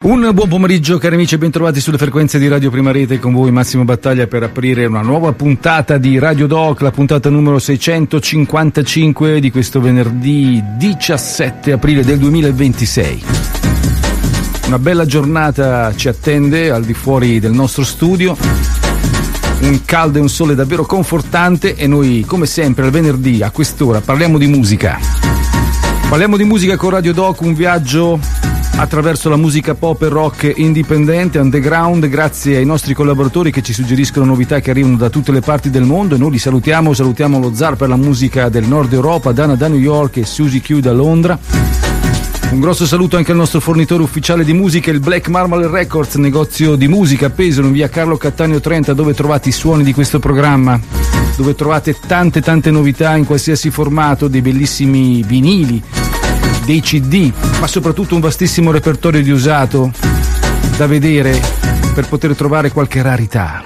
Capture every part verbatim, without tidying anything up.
Un buon pomeriggio cari amici e bentrovati sulle frequenze di Radio Prima Rete, con voi Massimo Battaglia per aprire una nuova puntata di Radio Doc, la puntata numero seicentocinquantacinque di questo venerdì diciassette aprile del duemilaventisei. Una bella giornata ci attende al di fuori del nostro studio, un caldo e un sole davvero confortante e noi come sempre al venerdì a quest'ora parliamo di musica. Parliamo di musica con Radio Doc, un viaggio attraverso la musica pop e rock indipendente, underground, grazie ai nostri collaboratori che ci suggeriscono novità che arrivano da tutte le parti del mondo e noi li salutiamo, salutiamo lo zar per la musica del Nord Europa, Dana da New York e Susie Q da Londra. Un grosso saluto anche al nostro fornitore ufficiale di musica, il Black Marble Records, negozio di musica a Pesaro in via Carlo Cattaneo trenta, dove trovate i suoni di questo programma, dove trovate tante tante novità in qualsiasi formato, dei bellissimi vinili, dei C D, ma soprattutto un vastissimo repertorio di usato da vedere per poter trovare qualche rarità.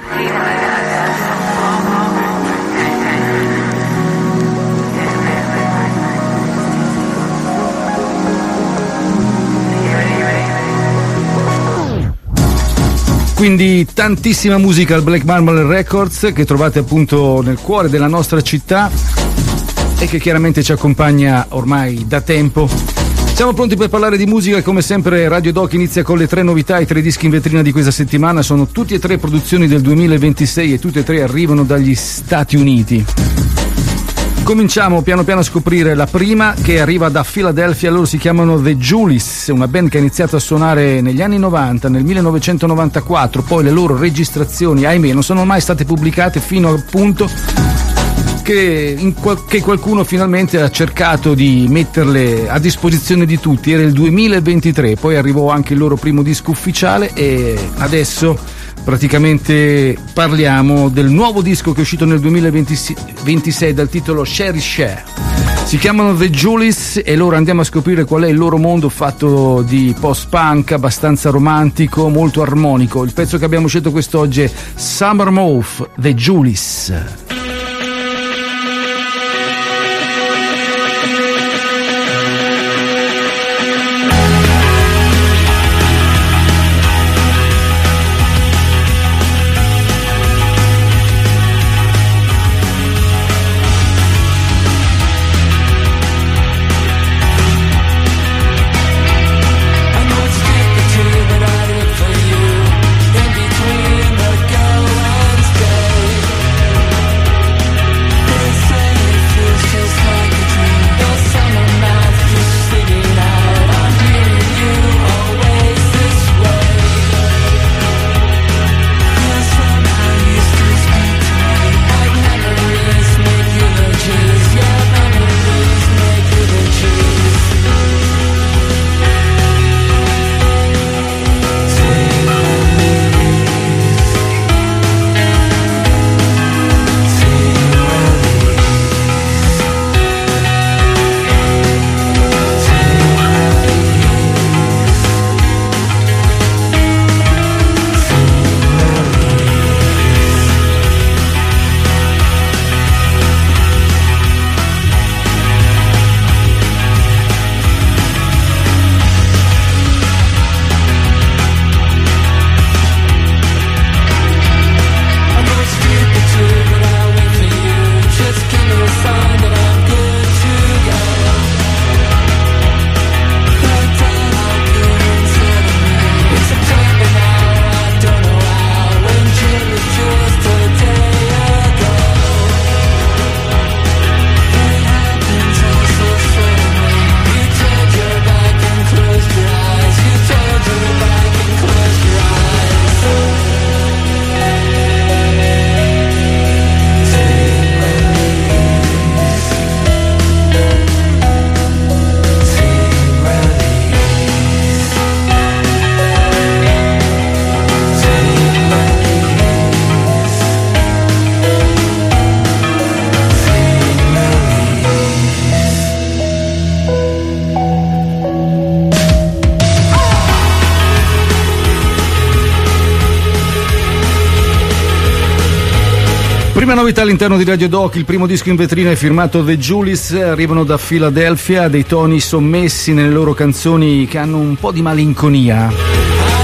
Quindi tantissima musica al Black Marble Records che trovate appunto nel cuore della nostra città e che chiaramente ci accompagna ormai da tempo. Siamo pronti per parlare di musica e come sempre Radio Doc inizia con le tre novità, i tre dischi in vetrina di questa settimana sono tutti e tre produzioni del duemilaventisei e tutte e tre arrivano dagli Stati Uniti. Cominciamo piano piano a scoprire la prima che arriva da Philadelphia, loro si chiamano The Julis, una band che ha iniziato a suonare negli anni novanta, nel millenovecentonovantaquattro, poi le loro registrazioni, ahimè, non sono mai state pubblicate fino al punto che, in qual- che qualcuno finalmente ha cercato di metterle a disposizione di tutti. Era il duemilaventitré, poi arrivò anche il loro primo disco ufficiale e adesso praticamente parliamo del nuovo disco che è uscito nel duemilaventisei dal titolo Sherry Share. Si chiamano The Julis e loro andiamo a scoprire qual è il loro mondo fatto di post-punk abbastanza romantico, molto armonico. Il pezzo che abbiamo scelto quest'oggi è Summer Mauve, The Julis. Prima novità all'interno di Radio Doc, il primo disco in vetrina è firmato The Julis, arrivano da Philadelphia, dei toni sommessi nelle loro canzoni che hanno un po' di malinconia.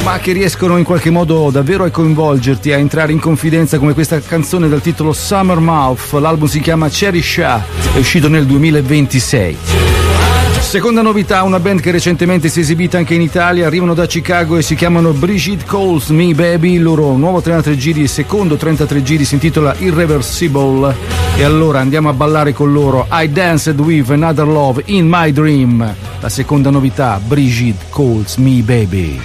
ma che riescono in qualche modo davvero a coinvolgerti, a entrare in confidenza, come questa canzone dal titolo Summer Mouth. L'album si chiama Cherry Shah, è uscito nel duemilaventisei. Seconda novità, una band che recentemente si è esibita anche in Italia, arrivano da Chicago e si chiamano Brigitte Calls Me Baby. Il loro nuovo trentatré giri e secondo trentatré giri si intitola Irreversible. E allora andiamo a ballare con loro I Danced With Another Love in My Dream. La seconda novità, Brigitte Calls Me Baby.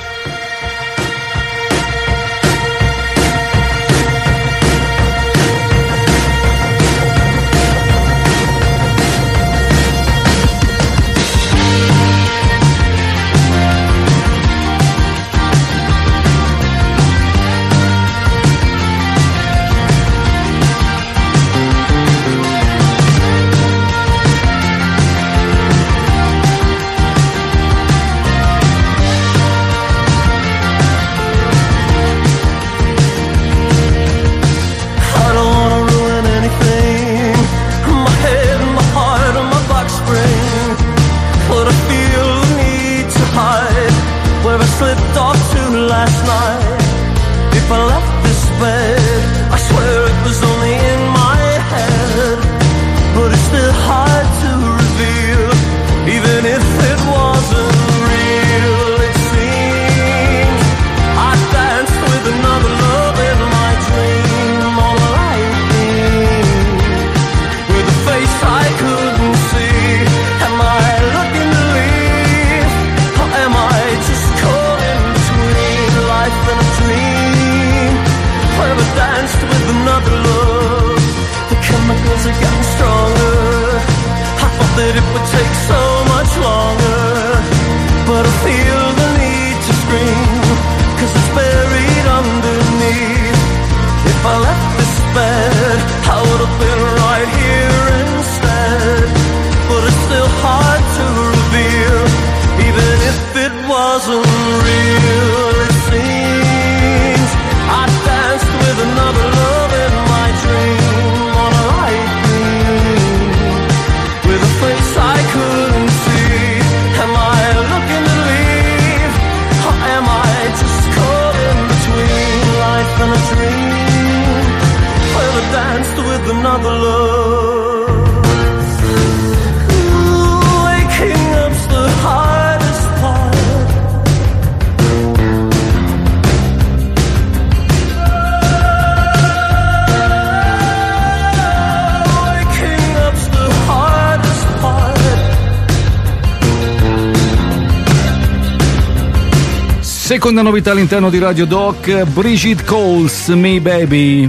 Seconda novità all'interno di Radio Doc, Brigitte Calls Me Baby.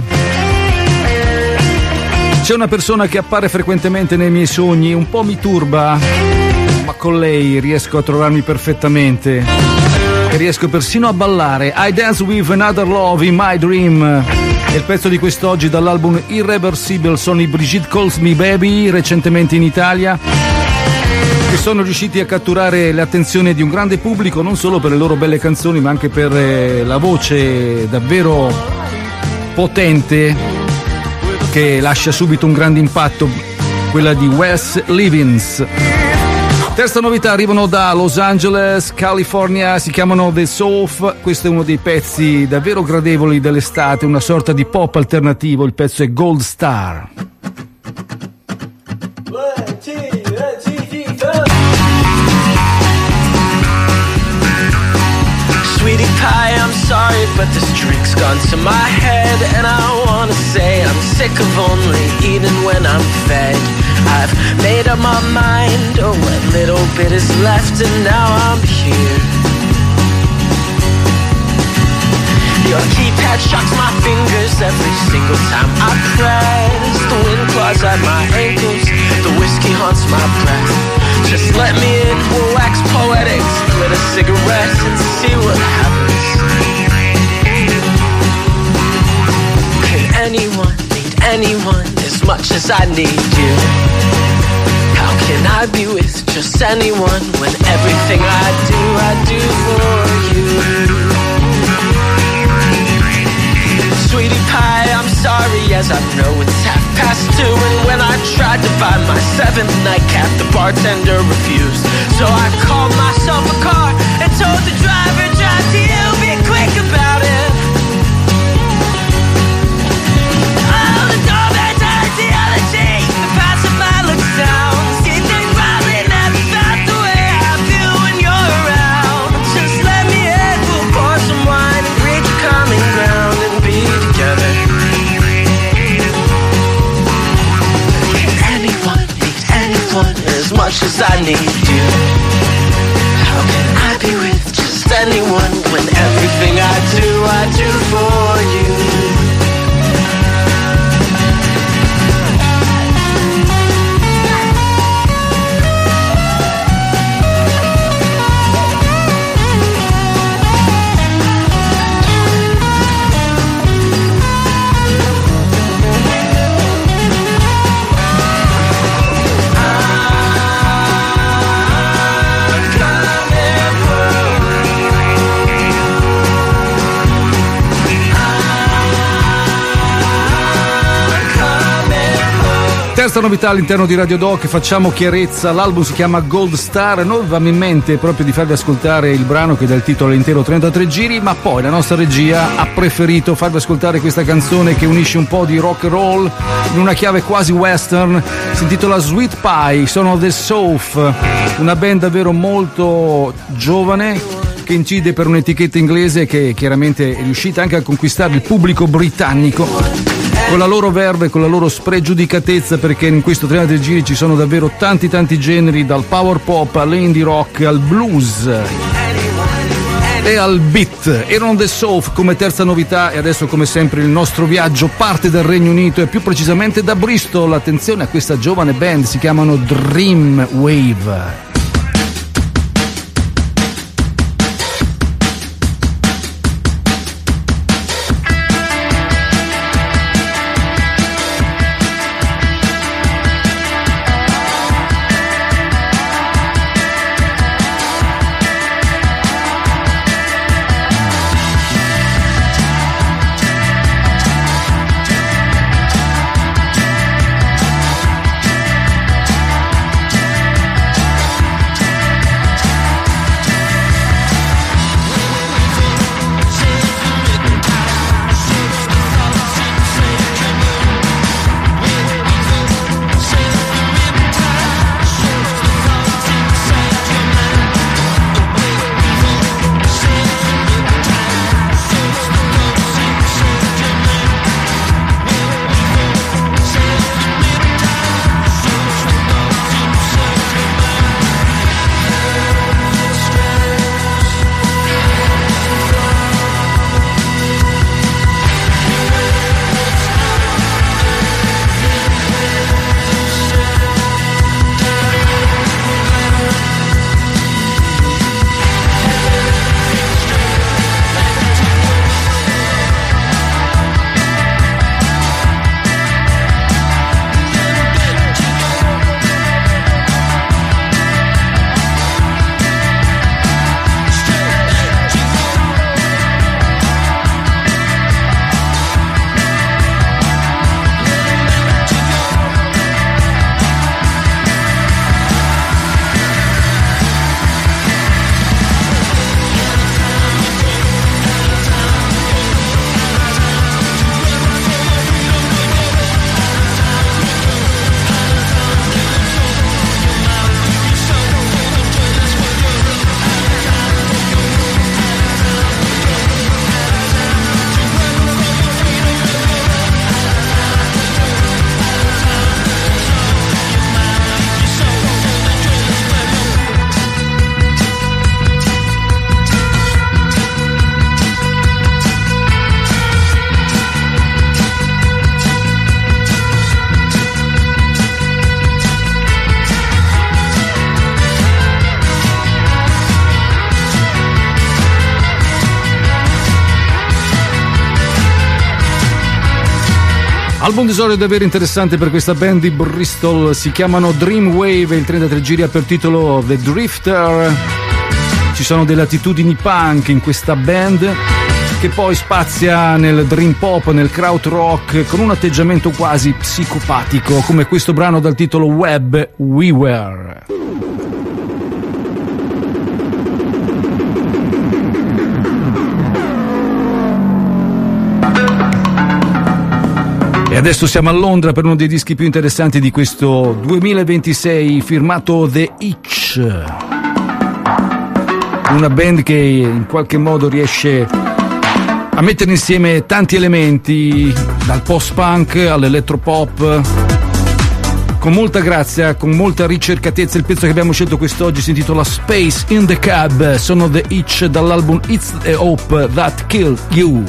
C'è una persona che appare frequentemente nei miei sogni, un po' mi turba, ma con lei riesco a trovarmi perfettamente e riesco persino a ballare. I Dance With Another Love in My Dream. E il pezzo di quest'oggi dall'album Irreversible sono i Brigitte Calls Me Baby, recentemente in Italia, che sono riusciti a catturare l'attenzione di un grande pubblico non solo per le loro belle canzoni ma anche per eh, la voce davvero potente che lascia subito un grande impatto, quella di Wes Livins. Terza novità, arrivano da Los Angeles, California, si chiamano The Soul. Questo è uno dei pezzi davvero gradevoli dell'estate, una sorta di pop alternativo, il pezzo è Gold Star. Sweetie pie, I'm sorry, but this drink's gone to my head. And I wanna say I'm sick of only eating when I'm fed. I've made up my mind, oh, what little bit is left, and now I'm here. Your keypad shocks my fingers every single time I press. The wind claws at my ankles, the whiskey haunts my breath. Just let me in, we'll wax poetic, split a cigarette and see what happens. Can anyone need anyone as much as I need you? How can I be with just anyone when everything I do, I do for you? Sweetie pie, I'm sorry, as I know it's half past two. And when I tried to buy my seventh nightcap, the bartender refused. So I called myself a car and told the driver, drive to you. need you. How can I be with just anyone when everything I do, I do for you? Terza novità all'interno di Radio Doc, facciamo chiarezza, l'album si chiama Gold Star, noi avevamo in mente proprio di farvi ascoltare il brano che dà il titolo all'intero trentatré giri, ma poi la nostra regia ha preferito farvi ascoltare questa canzone che unisce un po' di rock and roll in una chiave quasi western, si intitola Sweet Pie, sono The South, una band davvero molto giovane che incide per un'etichetta inglese che chiaramente è riuscita anche a conquistare il pubblico britannico con la loro verve, con la loro spregiudicatezza, perché in questo trentatré giri ci sono davvero tanti tanti generi, dal power pop all'indie rock al blues e al beat. Erano The South come terza novità e adesso come sempre il nostro viaggio parte dal Regno Unito e più precisamente da Bristol. Attenzione a questa giovane band, si chiamano Dream Wave. Album d'esordio davvero interessante per questa band di Bristol, si chiamano Dream Wave, il trentatré giri ha per titolo The Drifter. Ci sono delle attitudini punk in questa band che poi spazia nel dream pop, nel kraut rock con un atteggiamento quasi psicopatico, come questo brano dal titolo Web We Were. E adesso siamo a Londra per uno dei dischi più interessanti di questo duemilaventisei, firmato The Itch. Una band che in qualche modo riesce a mettere insieme tanti elementi, dal post-punk all'elettropop, con molta grazia, con molta ricercatezza. Il pezzo che abbiamo scelto quest'oggi si intitola Space in the Cab, sono The Itch dall'album It's the Hope That Kills You.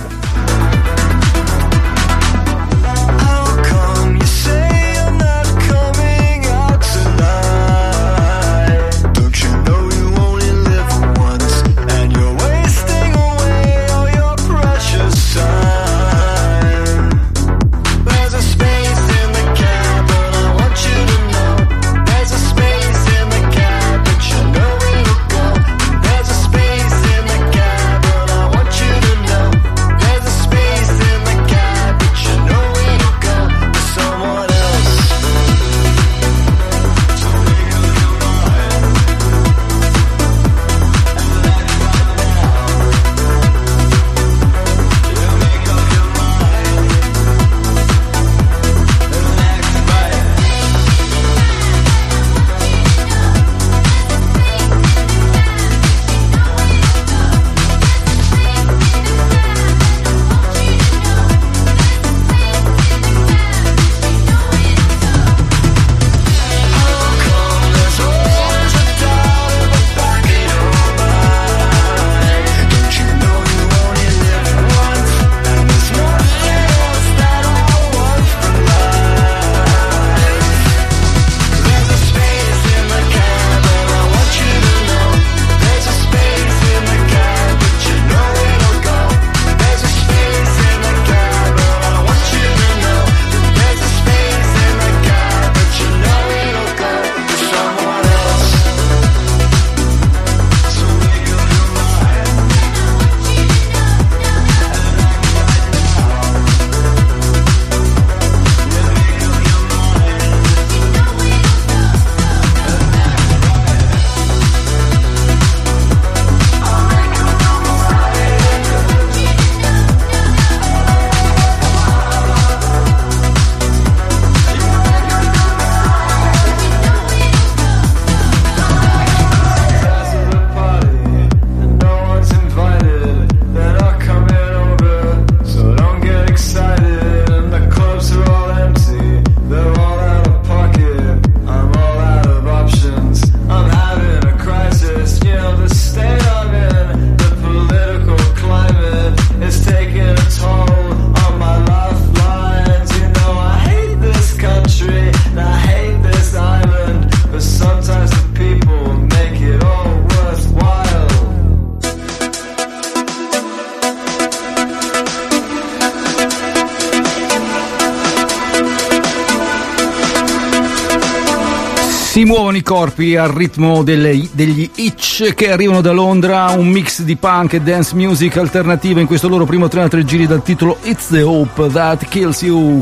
Si muovono i corpi al ritmo delle, degli Itch che arrivano da Londra, un mix di punk e dance music alternativa in questo loro primo trentatré giri dal titolo It's the Hope That Kills You.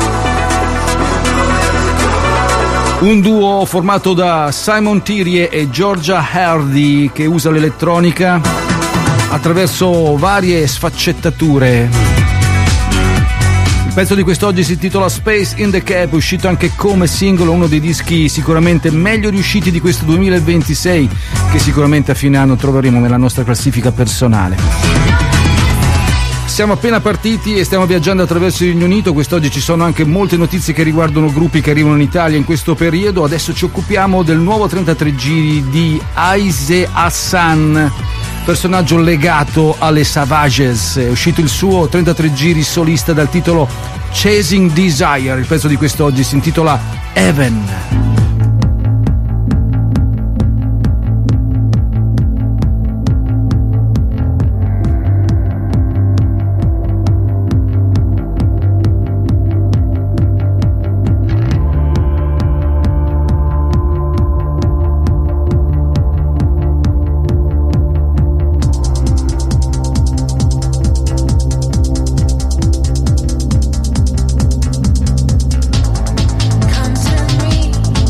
Un duo formato da Simon Thierry e Georgia Hardy che usa l'elettronica attraverso varie sfaccettature. Il pezzo di quest'oggi si intitola Space in the Cab, uscito anche come singolo, uno dei dischi sicuramente meglio riusciti di questo duemilaventisei, che sicuramente a fine anno troveremo nella nostra classifica personale. Siamo appena partiti e stiamo viaggiando attraverso il Regno Unito. Quest'oggi ci sono anche molte notizie che riguardano gruppi che arrivano in Italia in questo periodo. Adesso ci occupiamo del nuovo trentatré giri di Aise Hassan, personaggio legato alle Savages. È uscito il suo trentatré giri solista dal titolo Chasing Desire. Il pezzo di quest'oggi si intitola Heaven. Come to me.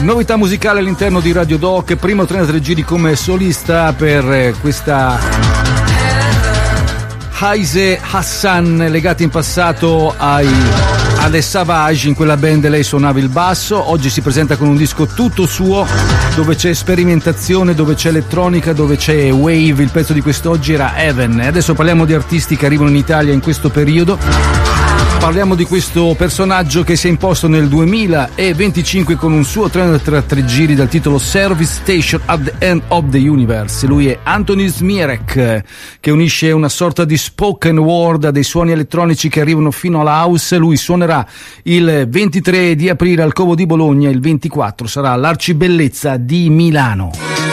Novità musicale all'interno di Radio Doc, primo trentatré giri come solista per questa Haise Hassan, legata in passato ai alle Savage. In quella band lei suonava il basso, oggi si presenta con un disco tutto suo, dove c'è sperimentazione, dove c'è elettronica, dove c'è wave. Il pezzo di quest'oggi era Heaven. E adesso parliamo di artisti che arrivano in Italia in questo periodo. Parliamo di questo personaggio che si è imposto nel duemilaventicinque con un suo trentatré giri dal titolo Service Station at the End of the Universe. Lui è Antoni Smirek, che unisce una sorta di spoken word a dei suoni elettronici che arrivano fino alla house. Lui suonerà il ventitré di aprile al Covo di Bologna, il ventiquattro sarà all'Arcibellezza di Milano.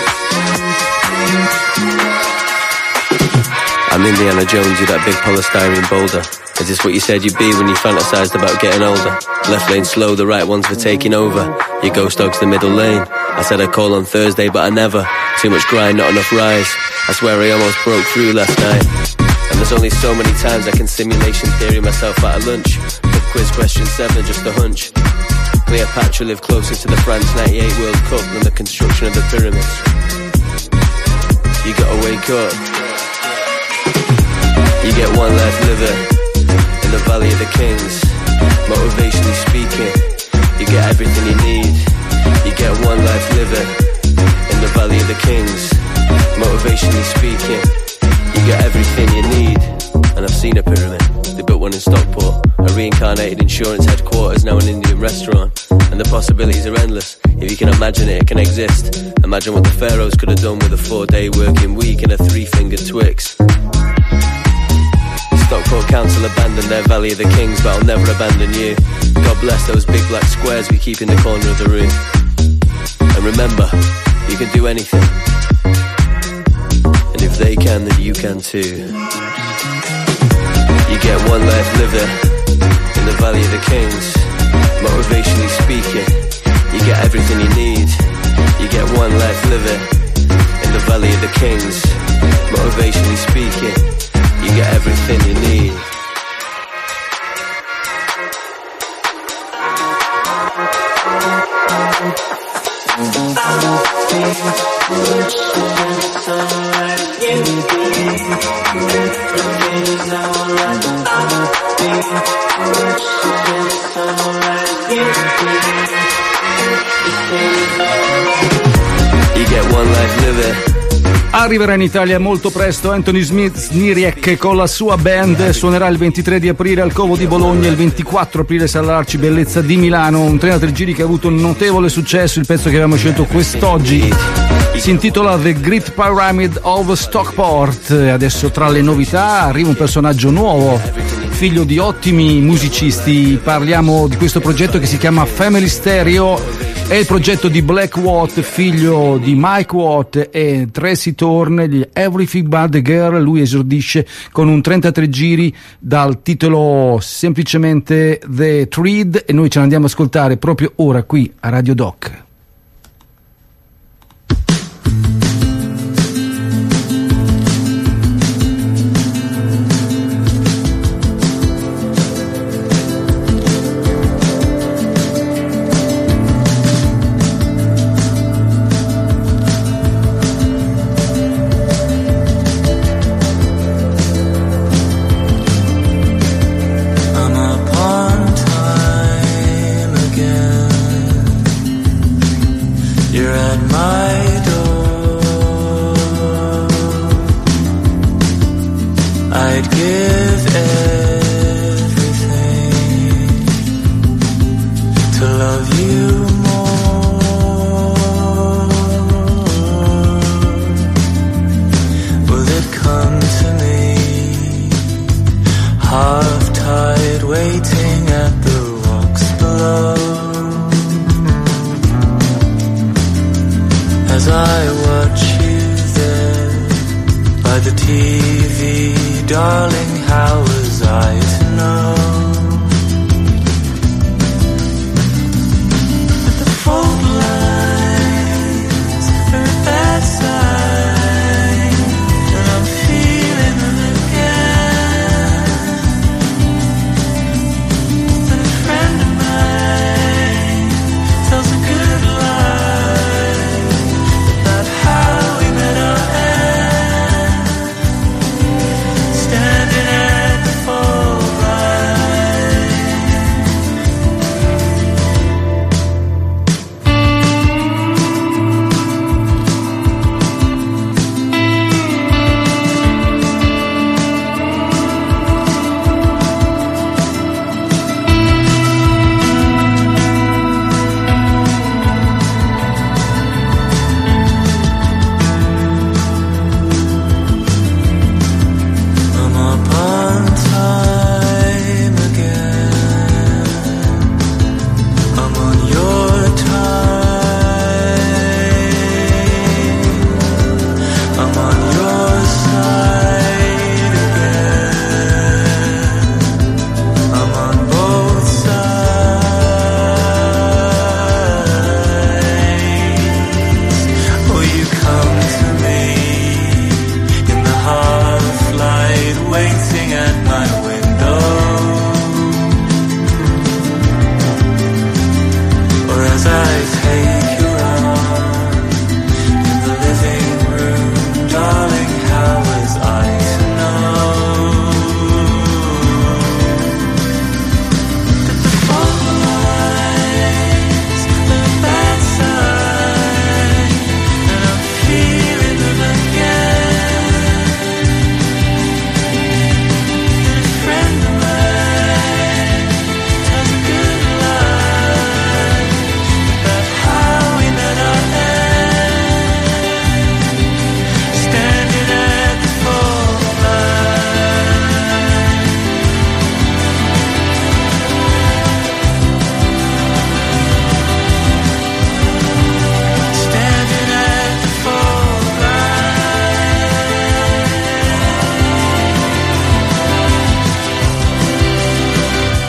I'm Indiana Jones, you that big polystyrene boulder. Is this what you said you'd be when you fantasized about getting older? Left lane slow, the right ones for taking over. Your ghost dog's the middle lane. I said I'd call on Thursday, but I never. Too much grind, not enough rise. I swear I almost broke through last night. And there's only so many times I can simulation theory myself at a lunch. Pub quiz question seven are just a hunch. Cleopatra lived closer to the France ninety-eight World Cup than the construction of the pyramids. You gotta wake up. You get one life living in the Valley of the Kings. Motivationally speaking, you get everything you need. You get one life living in the Valley of the Kings. Motivationally speaking, you get everything you need. And I've seen a pyramid, they built one in Stockport. A reincarnated insurance headquarters, now an Indian restaurant. And the possibilities are endless. If you can imagine it, it can exist. Imagine what the pharaohs could have done with a four-day working week and a three-fingered Twix. Stockport Council abandoned their Valley of the Kings, but I'll never abandon you. God bless those big black squares we keep in the corner of the room. And remember, you can do anything. And if they can, then you can too. You get one life living in the Valley of the Kings. Motivationally speaking, you get everything you need. You get one life living in the Valley of the Kings. Motivationally speaking, you get everything you need. You get one life living. Arriverà in Italia molto presto Antoni Smirek con la sua band, suonerà il ventitré di aprile al Covo di Bologna, il ventiquattro aprile sarà all'Arcibellezza di Milano, un trentatré giri che ha avuto un notevole successo. Il pezzo che abbiamo scelto quest'oggi si intitola The Great Pyramid of Stockport. Adesso tra le novità arriva un personaggio nuovo, figlio di ottimi musicisti. Parliamo di questo progetto che si chiama Family Stereo. È il progetto di Black Watt, figlio di Mike Watt e Tracy Thorn, gli Everything But The Girl. Lui esordisce con un trentatré giri dal titolo semplicemente The Thread, e noi ce l'andiamo a ascoltare proprio ora qui a Radio Doc. Tells a good lie.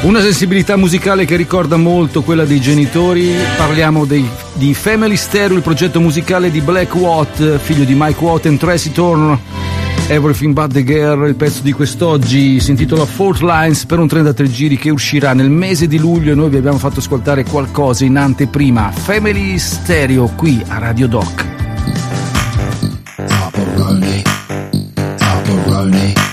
Una sensibilità musicale che ricorda molto quella dei genitori. Parliamo dei, di Family Stereo, il progetto musicale di Black Watt, figlio di Mike Watt e Tracy Thorn. Everything But The Girl, il pezzo di quest'oggi si intitola Fault Lines per un trentatré giri che uscirà nel mese di luglio e noi vi abbiamo fatto ascoltare qualcosa in anteprima. Family Stereo qui a Radio Doc. Pepperoni, pepperoni, pepperoni.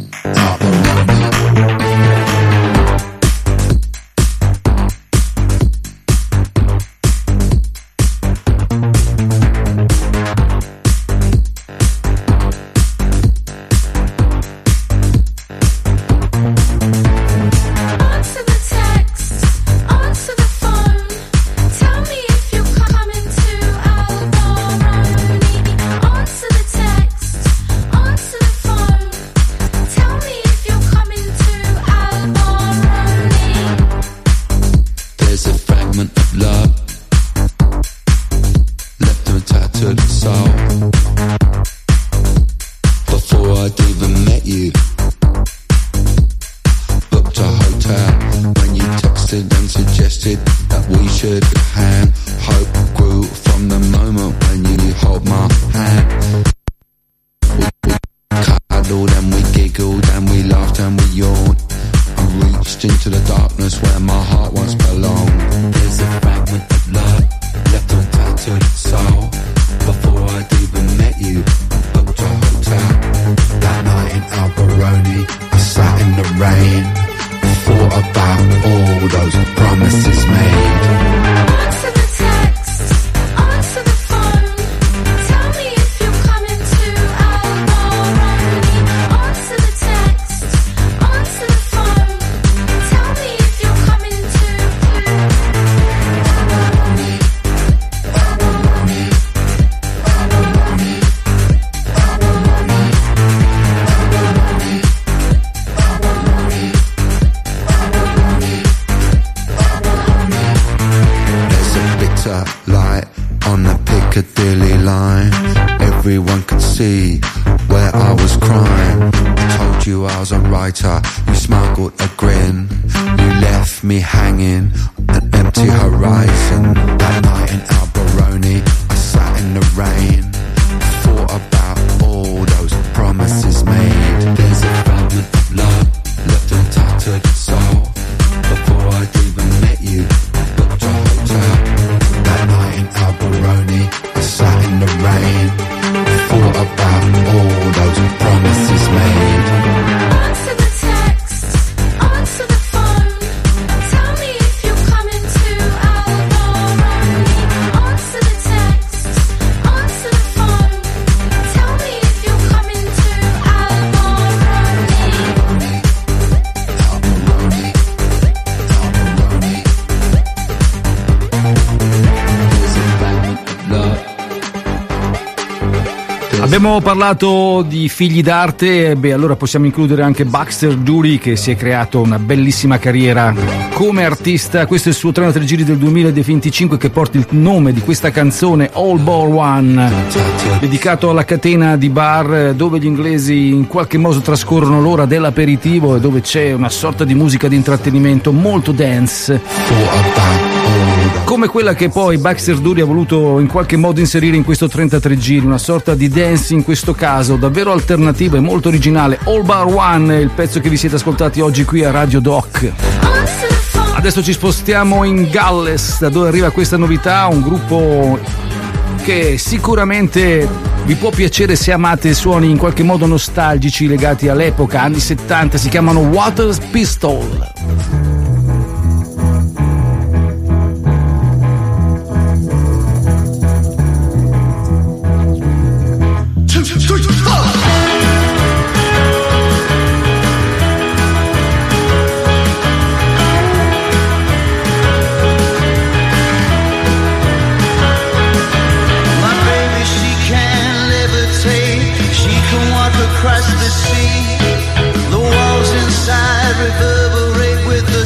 Abbiamo parlato di figli d'arte, beh allora possiamo includere anche Baxter Dury, che si è creato una bellissima carriera come artista. Questo è il suo trentatré giri del duemilaventicinque che porta il nome di questa canzone, All Bar One, dedicato alla catena di bar dove gli inglesi in qualche modo trascorrono l'ora dell'aperitivo e dove c'è una sorta di musica di intrattenimento molto dance, come quella che poi Baxter Dury ha voluto in qualche modo inserire in questo trentatré giri, una sorta di dance in questo caso davvero alternativa e molto originale. All Bar One è il pezzo che vi siete ascoltati oggi qui a Radio Doc. Adesso ci spostiamo in Galles, da dove arriva questa novità, un gruppo che sicuramente vi può piacere se amate suoni in qualche modo nostalgici legati all'epoca, anni settanta, si chiamano Water Pistol. Across the sea, the walls inside reverberate with the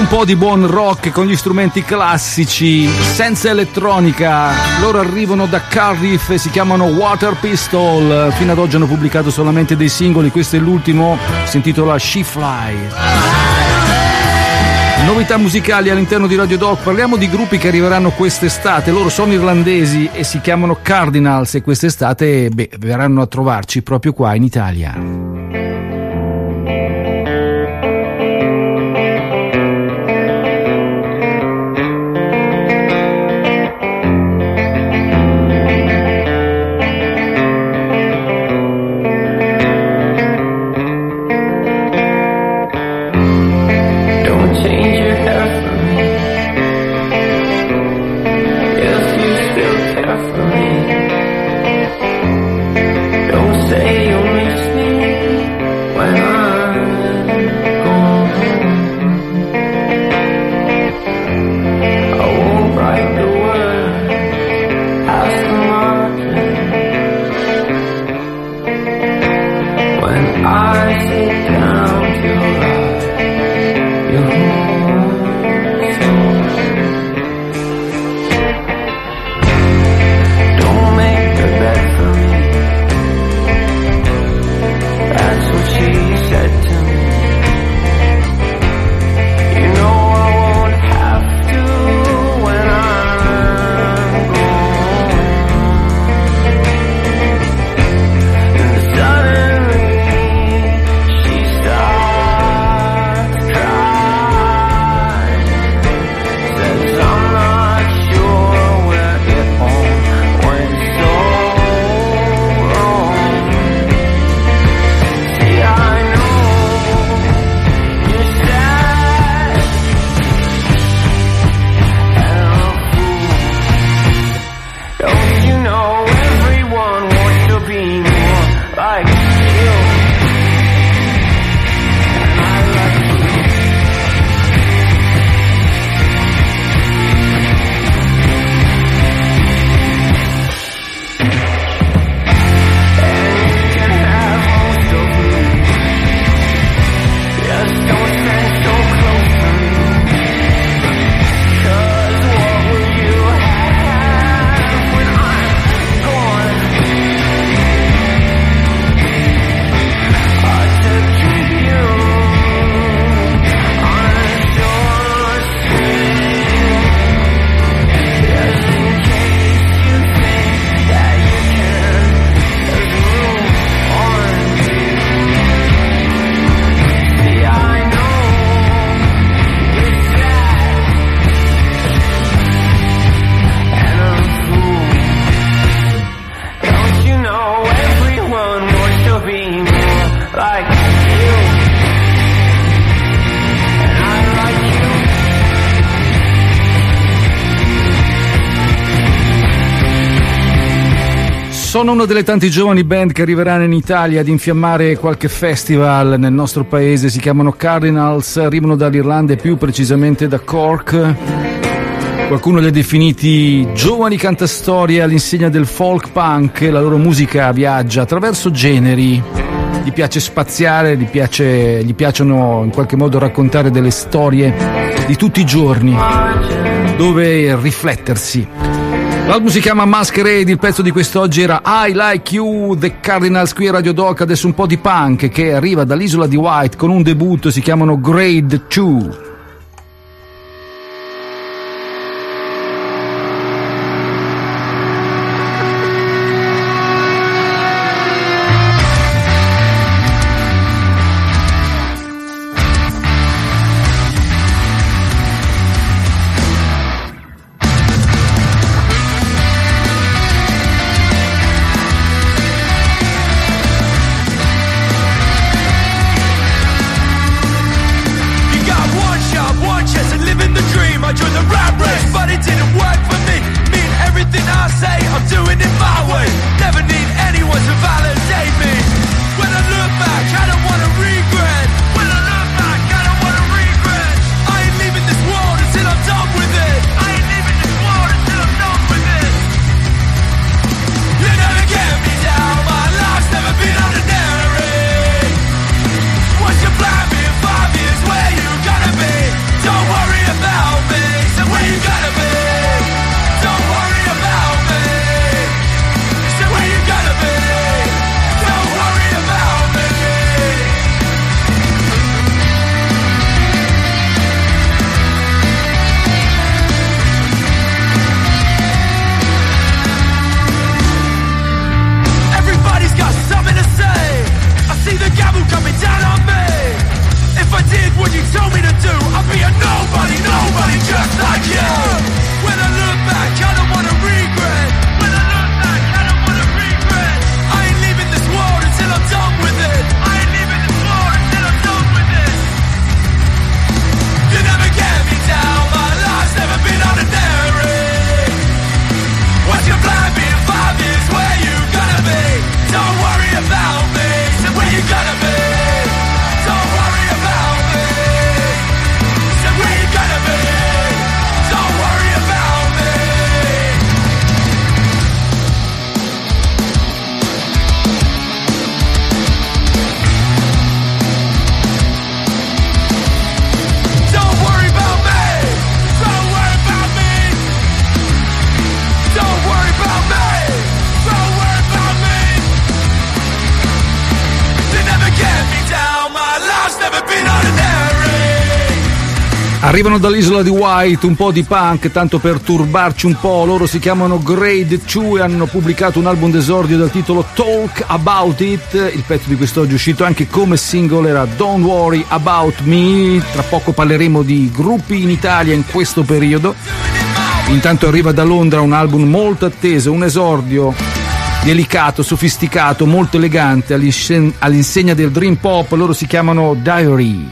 un po' di buon rock con gli strumenti classici, senza elettronica. Loro arrivano da Cardiff e si chiamano Water Pistol. Fino ad oggi hanno pubblicato solamente dei singoli, questo è l'ultimo, si intitola She Fly. Novità musicali all'interno di Radio Doc, parliamo di gruppi che arriveranno quest'estate. Loro sono irlandesi e si chiamano Cardinals e quest'estate beh, verranno a trovarci proprio qua in Italia. Sono una delle tante giovani band che arriveranno in Italia ad infiammare qualche festival nel nostro paese. Si chiamano Cardinals, arrivano dall'Irlanda e più precisamente da Cork. Qualcuno li ha definiti giovani cantastorie all'insegna del folk punk. La loro musica viaggia attraverso generi, gli piace spaziare, gli, piace, gli piacciono in qualche modo raccontare delle storie di tutti i giorni dove riflettersi. L'album si chiama Masquerade, il pezzo di quest'oggi era I Like You, The Cardinals qui a Radio Doc. Adesso un po' di punk che arriva dall'isola di Wight con un debutto, si chiamano Grade due. One Arrivano dall'isola di White, un po' di punk, tanto per turbarci un po'. Loro si chiamano Grade due e hanno pubblicato un album d'esordio dal titolo Talk About It. Il pezzo di quest'oggi è uscito anche come singolo, era Don't Worry About Me. Tra poco parleremo di gruppi in Italia in questo periodo. Intanto arriva da Londra un album molto atteso, un esordio delicato, sofisticato, molto elegante, all'insegna del dream pop. Loro si chiamano Diary.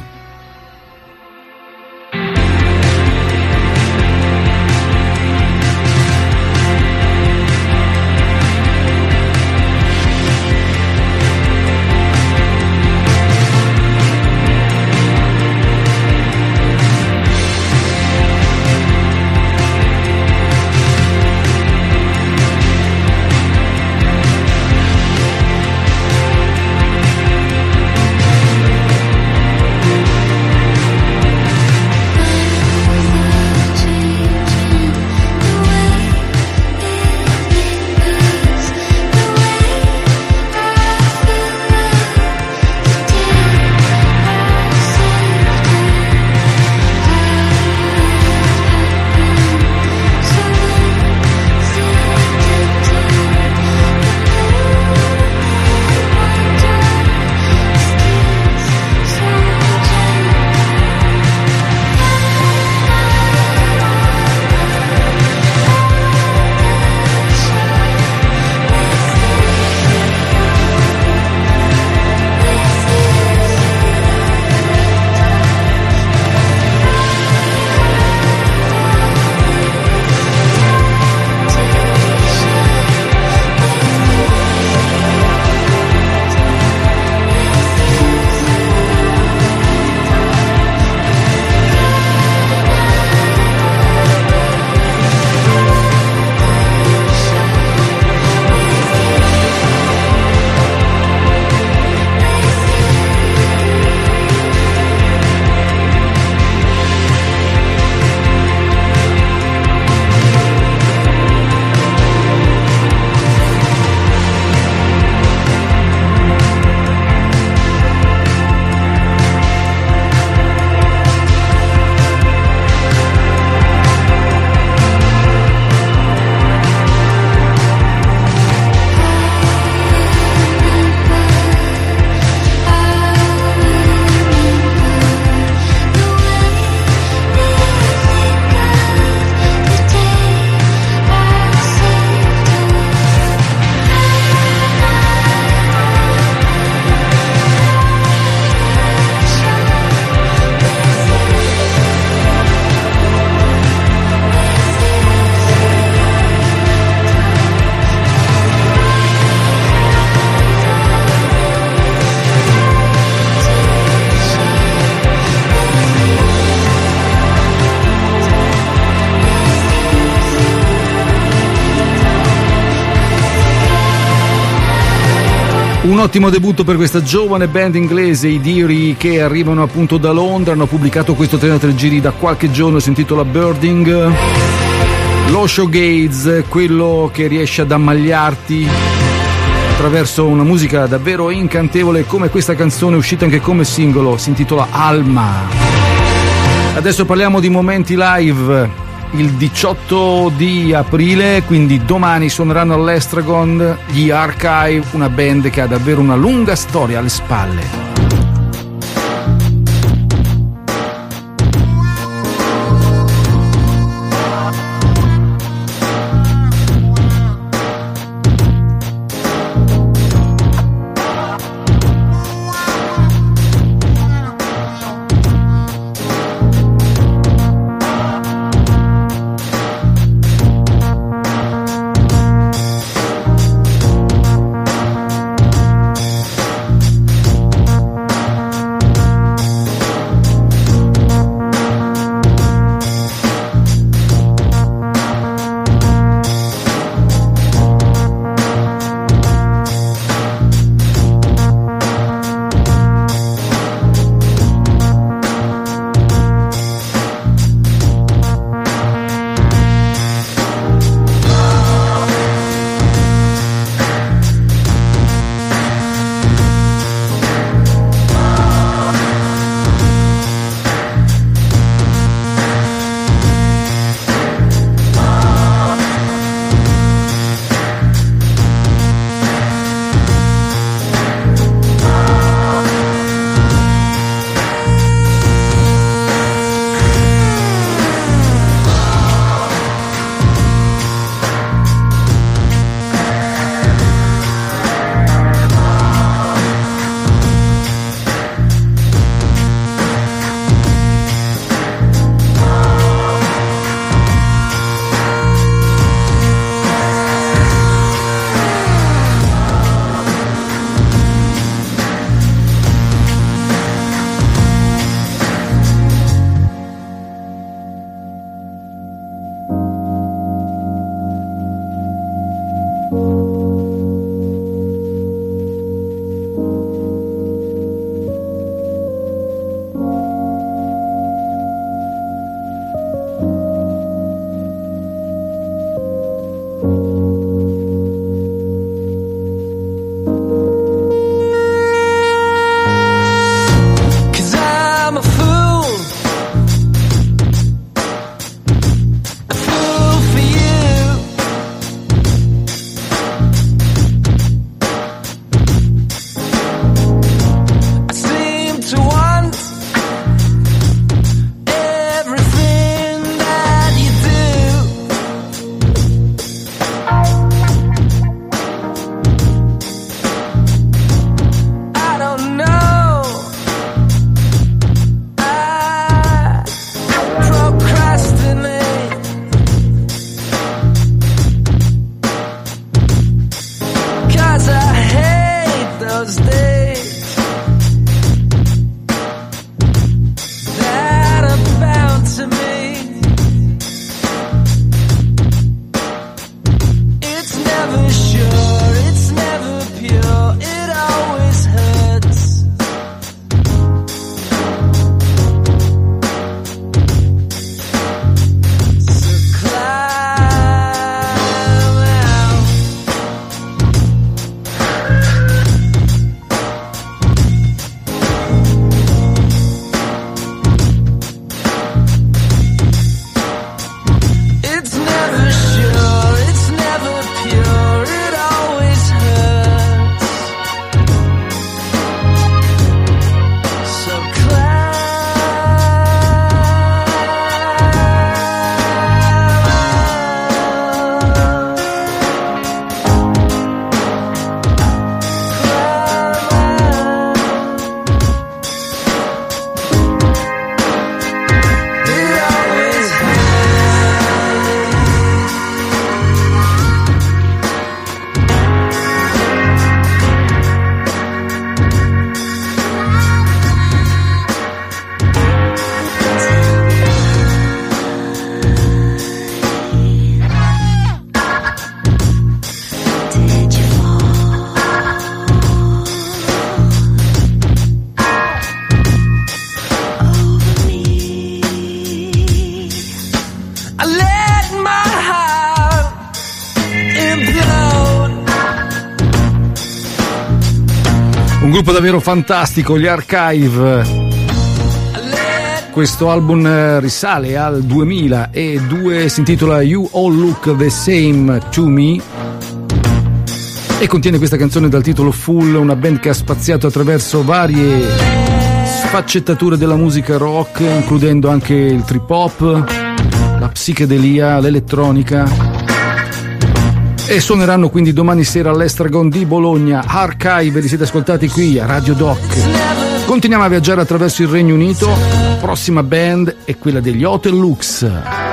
Un ottimo debutto per questa giovane band inglese, i Diary, che arrivano appunto da Londra. Hanno pubblicato questo trentatré giri da qualche giorno, si intitola Birding. Lo showgaze, quello che riesce ad ammagliarti attraverso una musica davvero incantevole, come questa canzone uscita anche come singolo, si intitola Alma. Adesso parliamo di momenti live. Il diciotto di aprile, quindi domani, suoneranno all'Estragon gli Archive, una band che ha davvero una lunga storia alle spalle. gruppo davvero fantastico, gli Archive. Questo album risale al duemiladue, si intitola You All Look the Same to Me e contiene questa canzone dal titolo Full, una band che ha spaziato attraverso varie sfaccettature della musica rock, includendo anche il trip hop, la psichedelia, l'elettronica, e suoneranno quindi domani sera all'Estragon di Bologna. Archive, li siete ascoltati qui a Radio Doc. Continuiamo a viaggiare attraverso il Regno Unito. Prossima band è quella degli Hotel Lux.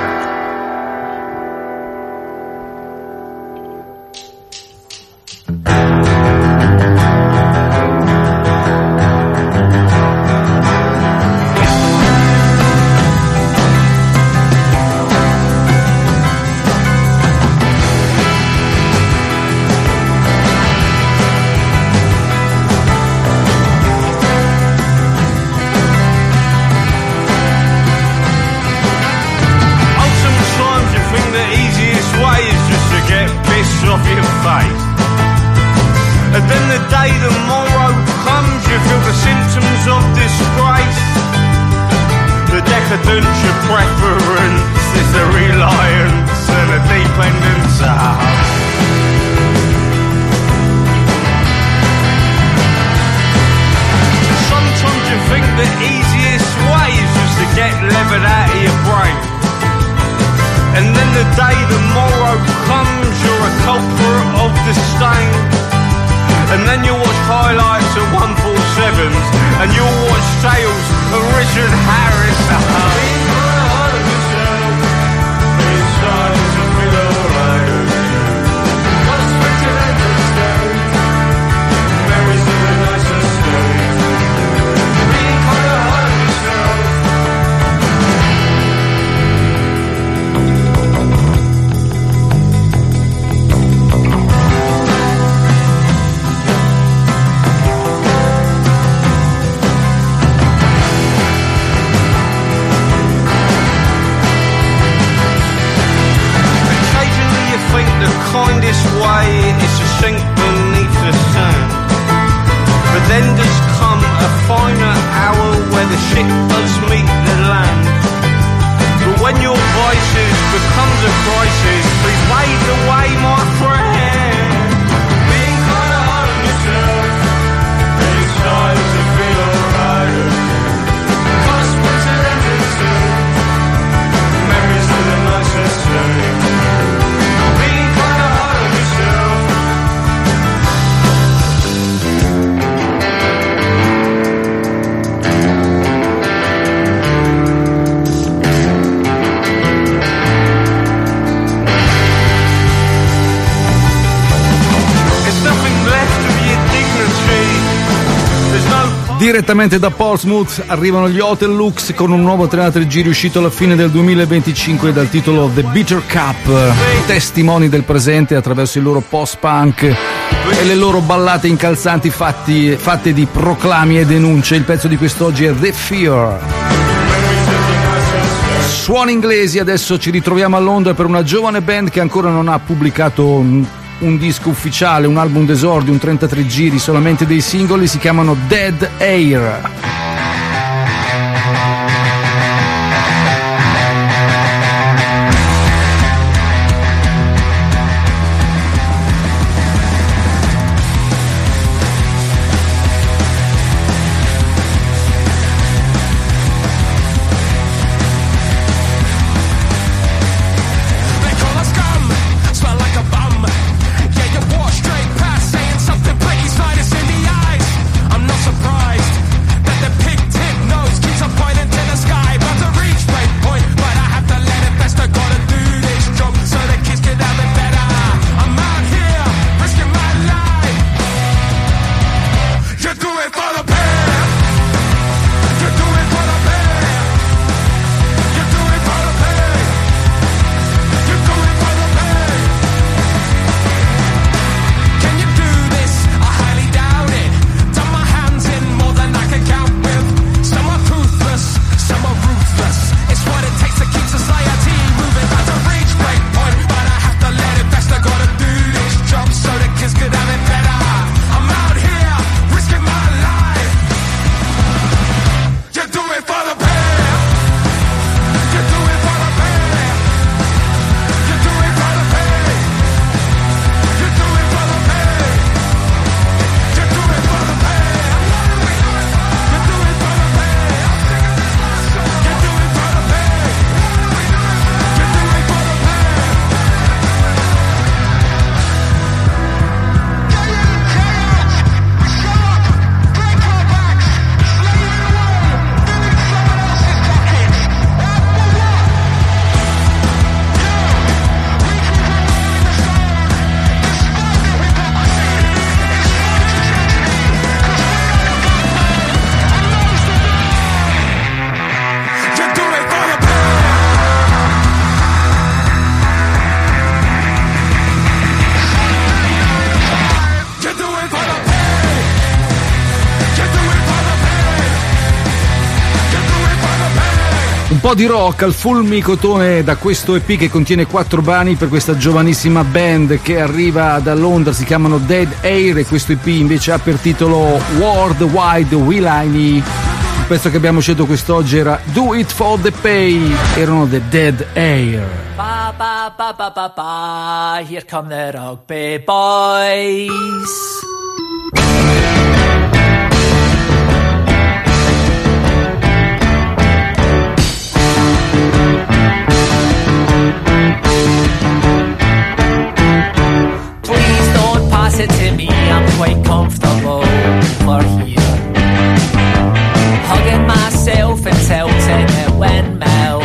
Direttamente da Portsmouth arrivano gli Hotel Lux con un nuovo tre giri uscito alla fine del duemilaventicinque dal titolo The Bitter Cup, testimoni del presente attraverso il loro post-punk e le loro ballate incalzanti fatti, fatte di proclami e denunce. Il pezzo di quest'oggi è The Fear. Suoni inglesi, adesso ci ritroviamo a Londra per una giovane band che ancora non ha pubblicato un, un disco ufficiale, un album d'esordio, un trentatré giri, solamente dei singoli. Si chiamano Dead Air. Straight past saying something pretty sinus in the eyes. I'm not surprised that they're Un po' di rock al fulmicotone da questo E P che contiene quattro brani per questa giovanissima band che arriva da Londra, si chiamano Dead Air, e questo E P invece ha per titolo World Wide Willini. Il pezzo che abbiamo scelto quest'oggi era Do It For The Pay, erano The Dead Air. Ba ba ba ba ba ba, here come the rugby boys. It to me, I'm quite comfortable for here, hugging myself and tilting at windmills,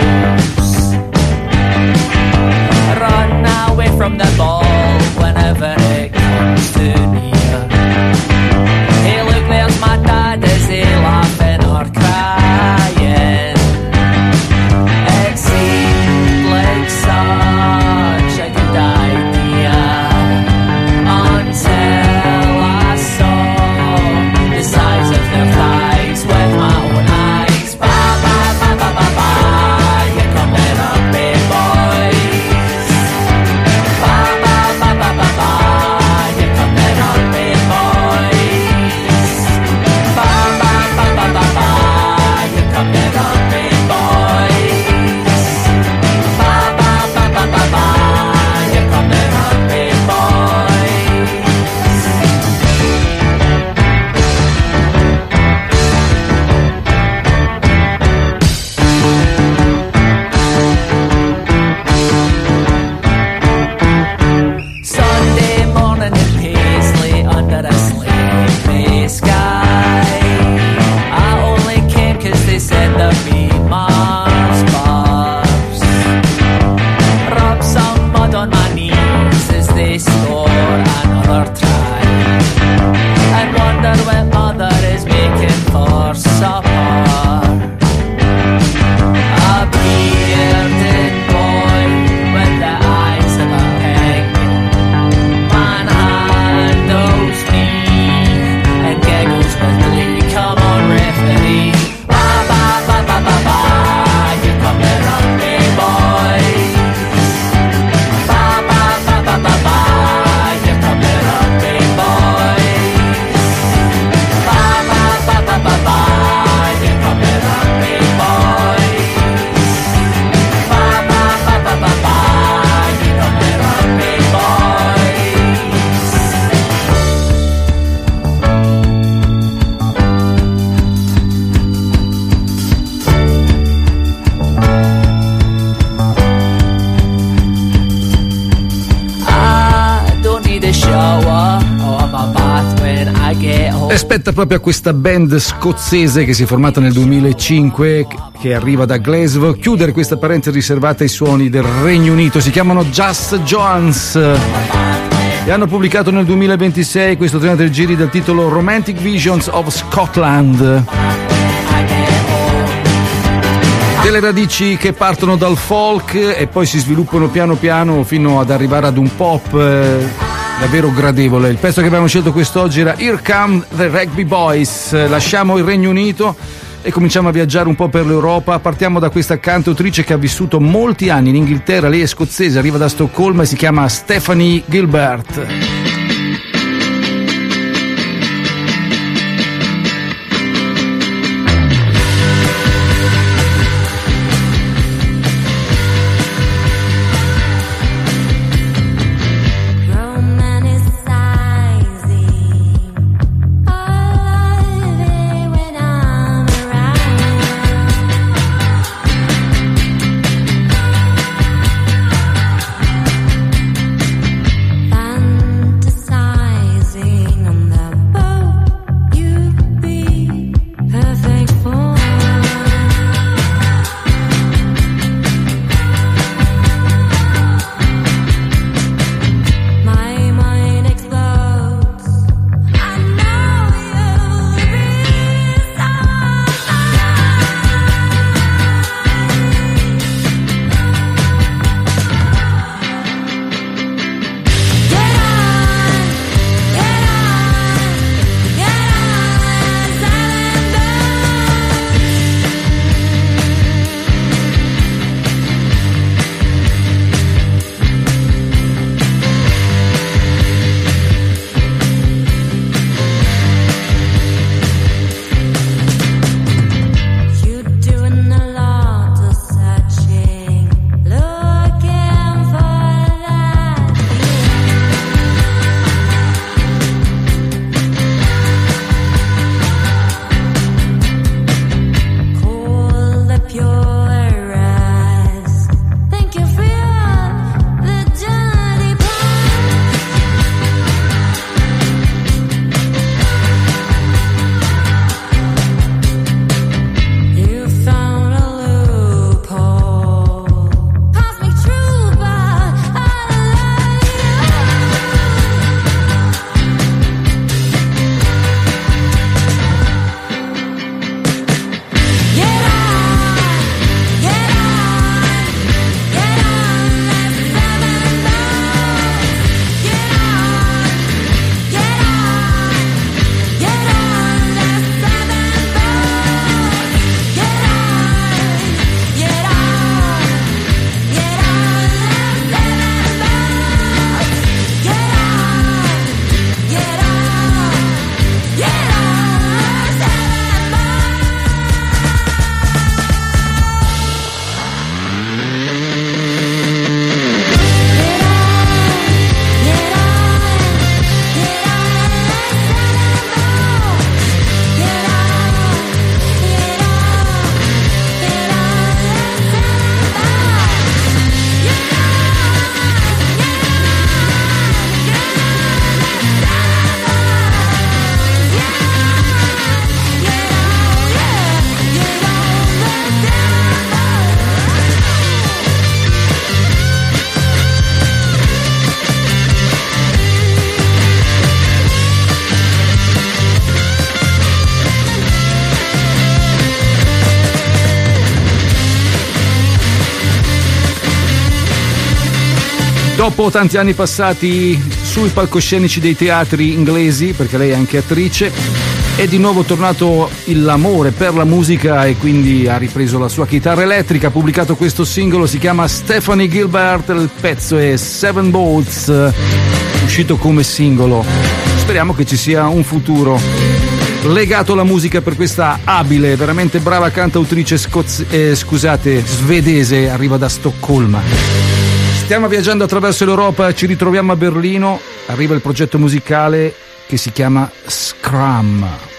run away from the ball whenever it comes too near. Hey look, there's my dad, is he laughing or crying? It seemed like such a good idea until I saw the size of their thighs with my own eyes. Ba ba ba ba ba ba, here come the rugby boys. Ba ba ba ba ba ba, here come the rugby boys. Ba ba ba ba ba ba, here come the rugby boys. Ba ba ba ba ba ba, here come the rugby boys. Sunday morning in Paisley under a sleepy sky. I only came 'cause they said there'd be Mars bars. Rub some mud on my knees as they score another try, and wonder what mother is making for supper. A bearded boy with the eyes of a pig manhandles me and giggles with glee. Come on, referee. Ba ba ba ba ba ba, here come the rugby boys. Ba ba ba ba ba ba, here come the rugby boys. Ba ba ba ba ba ba, here come the rugby boys. Ba ba ba ba ba ba, here come the rugby boys. I don't need a shower or a bath when I get home. E spetta proprio a questa band scozzese che si è formata nel duemilacinque, che arriva da Glasgow, chiudere questa parentesi riservata ai suoni del Regno Unito. Si chiamano Just Joans e hanno pubblicato nel duemilaventisei questo trenta giri dal titolo Romantic Visions of Scotland. Delle radici che partono dal folk e poi si sviluppano piano piano fino ad arrivare ad un pop eh, davvero gradevole. Il pezzo che abbiamo scelto quest'oggi era Here Come the Rugby Boys. Lasciamo il Regno Unito e cominciamo a viaggiare un po' per l'Europa. Partiamo da questa cantautrice che ha vissuto molti anni in Inghilterra. Lei è scozzese, arriva da Stoccolma e si chiama Stephanie Gilbert. Fantasizing Dopo tanti anni passati sui palcoscenici dei teatri inglesi, perché lei è anche attrice, è di nuovo tornato l'amore per la musica e quindi ha ripreso la sua chitarra elettrica. Ha pubblicato questo singolo, si chiama Stephanie Gilbert, il pezzo è Seven Bolts, uscito come singolo. Speriamo che ci sia un futuro legato alla musica per questa abile, veramente brava cantautrice scoz- eh, scusate, svedese, arriva da Stoccolma. Stiamo viaggiando attraverso l'Europa, ci ritroviamo a Berlino, arriva il progetto musicale che si chiama Scrum.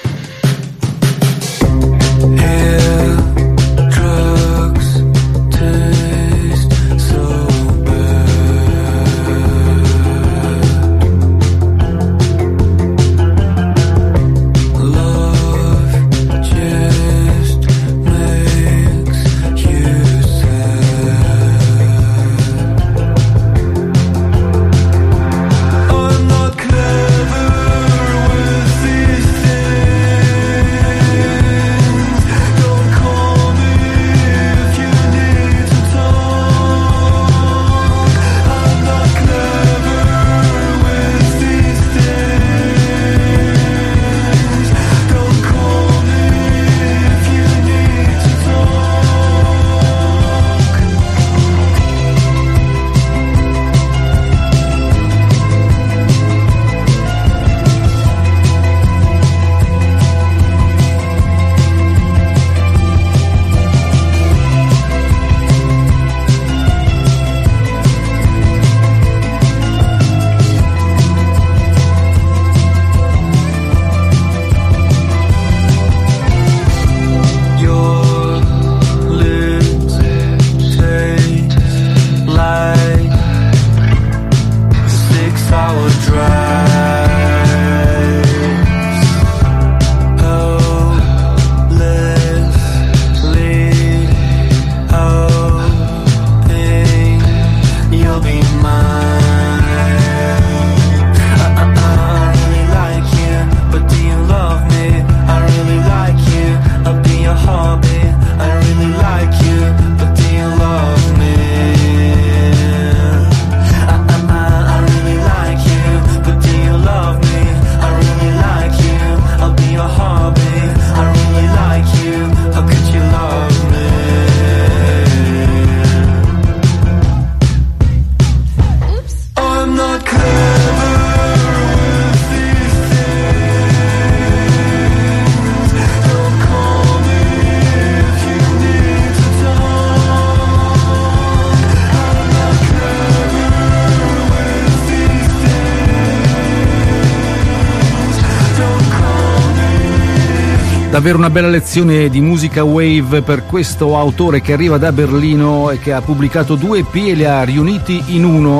Davvero una bella lezione di musica wave per questo autore che arriva da Berlino e che ha pubblicato due E P e li ha riuniti in uno.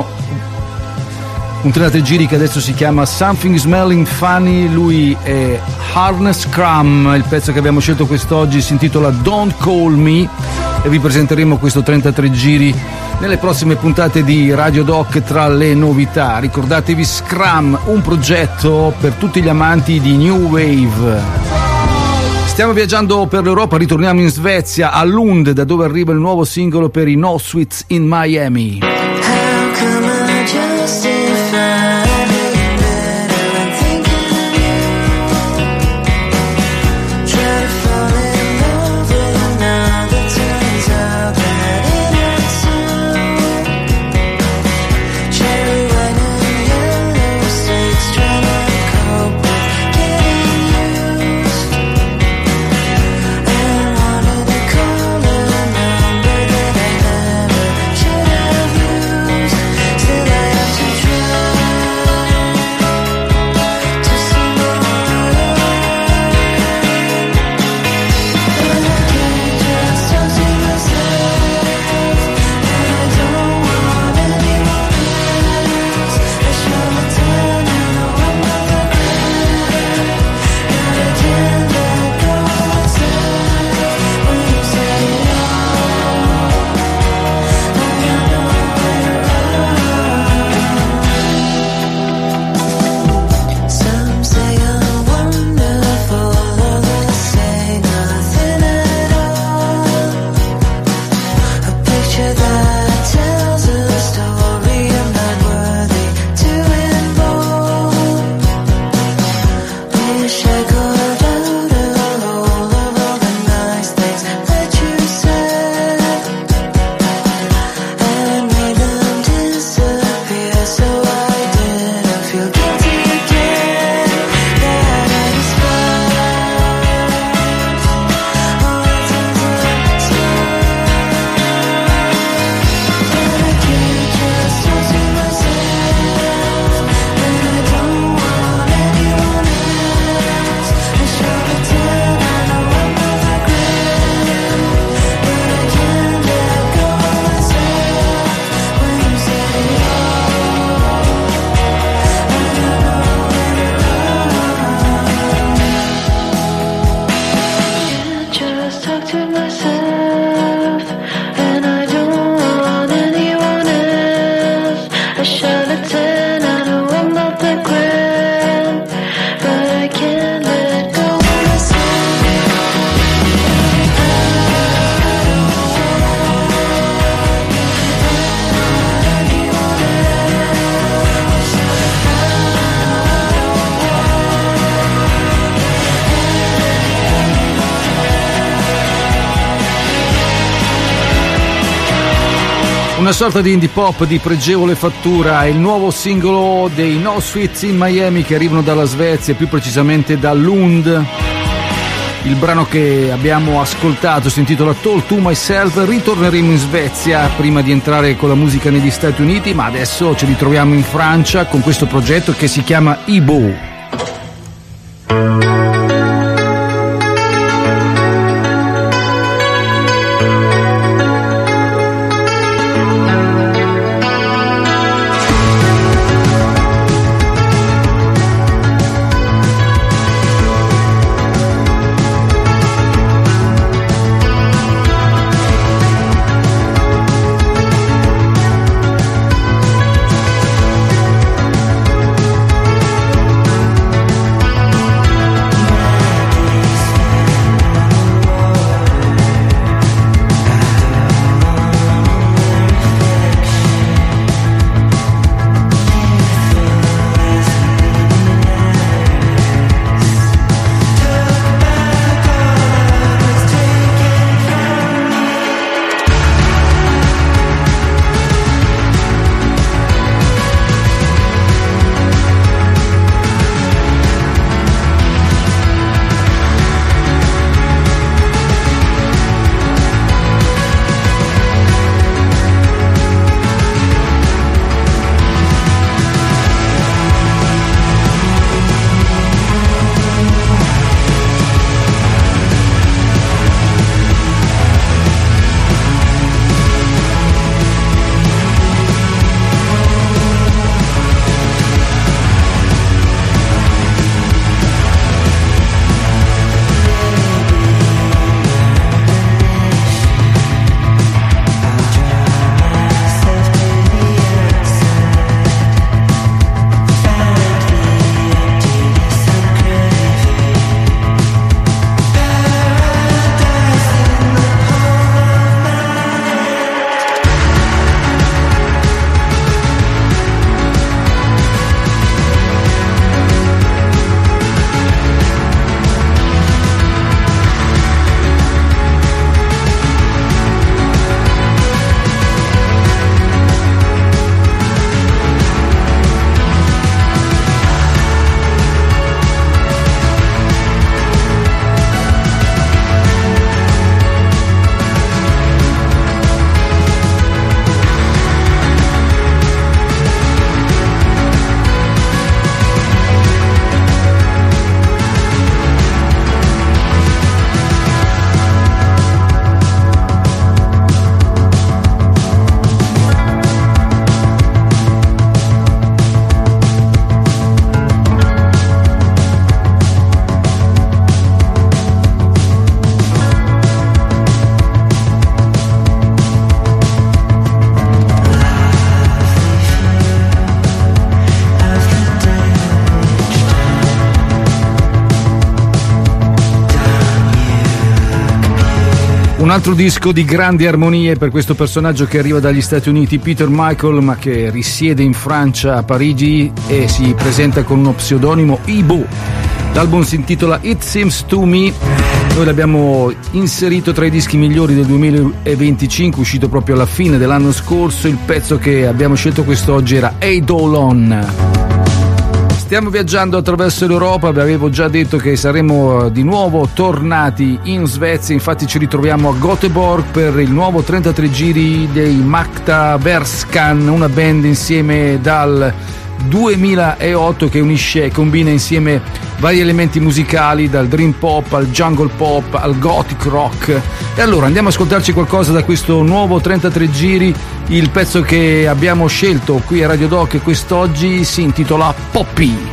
Un trinate giri che adesso si chiama Something Smelling Funny, lui è Harness Scrum, il pezzo che abbiamo scelto quest'oggi si intitola Don't Call Me e vi presenteremo questo trentatré giri nelle prossime puntate di Radio Doc tra le novità. Ricordatevi Scrum, un progetto per tutti gli amanti di New Wave. Stiamo viaggiando per l'Europa, ritorniamo in Svezia, a Lund, da dove arriva il nuovo singolo per i No Sweets in Miami. Should have you skeleton and a wimp up the ground, but I can't let go of myself. Una sorta di indie pop di pregevole fattura è il nuovo singolo dei No Sweets in Miami, che arrivano dalla Svezia, più precisamente da Lund. Il brano che abbiamo ascoltato si intitola Told to Myself. Ritorneremo in Svezia prima di entrare con la musica negli Stati Uniti, ma adesso ci ritroviamo in Francia con questo progetto che si chiama Ibo. Un altro disco di grandi armonie per questo personaggio che arriva dagli Stati Uniti, Peter Michael, ma che risiede in Francia, a Parigi, e si presenta con uno pseudonimo Ibo. L'album si intitola It Seems to Me. Noi l'abbiamo inserito tra i dischi migliori del duemilaventicinque, uscito proprio alla fine dell'anno scorso. Il pezzo che abbiamo scelto quest'oggi era Eidolon. Stiamo viaggiando attraverso l'Europa, vi avevo già detto che saremo di nuovo tornati in Svezia, infatti ci ritroviamo a Göteborg per il nuovo trentatré giri dei Makta Verskan, una band insieme dal duemilaotto che unisce e combina insieme vari elementi musicali, dal dream pop al jungle pop al gothic rock. E allora andiamo a ascoltarci qualcosa da questo nuovo trentatré giri. Il pezzo che abbiamo scelto qui a Radio Doc quest'oggi si intitola Poppy.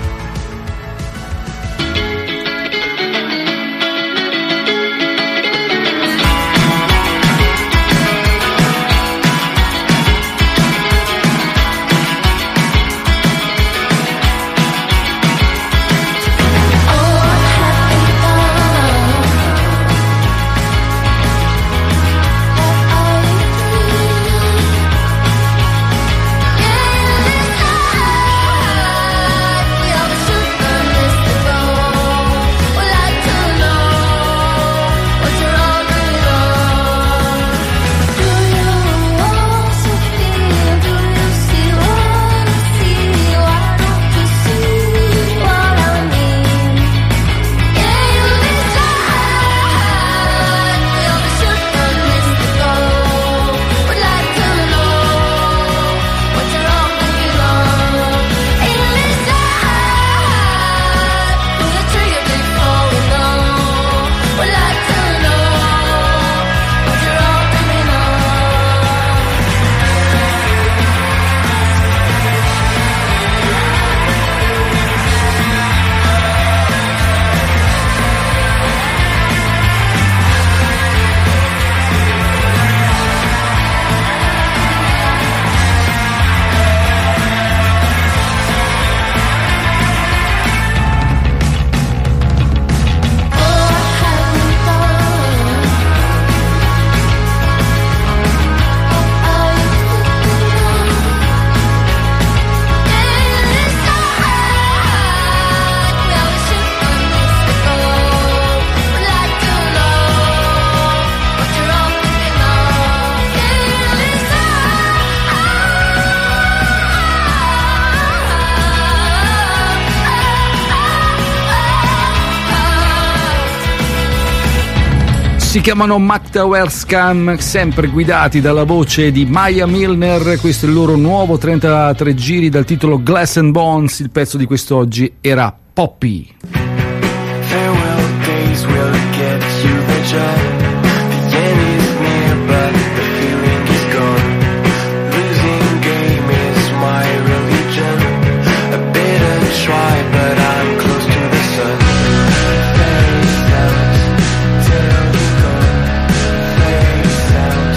Si chiamano Mac Tower Scam, sempre guidati dalla voce di Maya Milner. Questo è il loro nuovo trentatré giri dal titolo Glass and Bones. Il pezzo di quest'oggi era Poppy. Farewell days will get you the job. The end is near, but the feeling is gone. Losing game is my religion. A bitter try, but I'm close to the sun. Face out till you gone. Face out.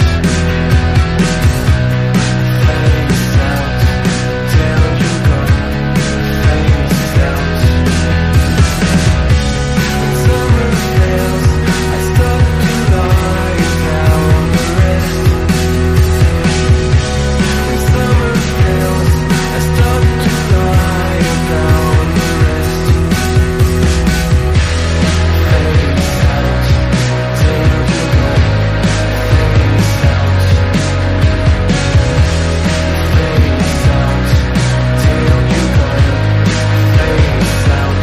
Face out till you gone. Face out. Summer fails, I stop to lie down the rest. When summer fails, I stop to lie down the rest. Face out till you go. Face out. Face out till you go. Face out.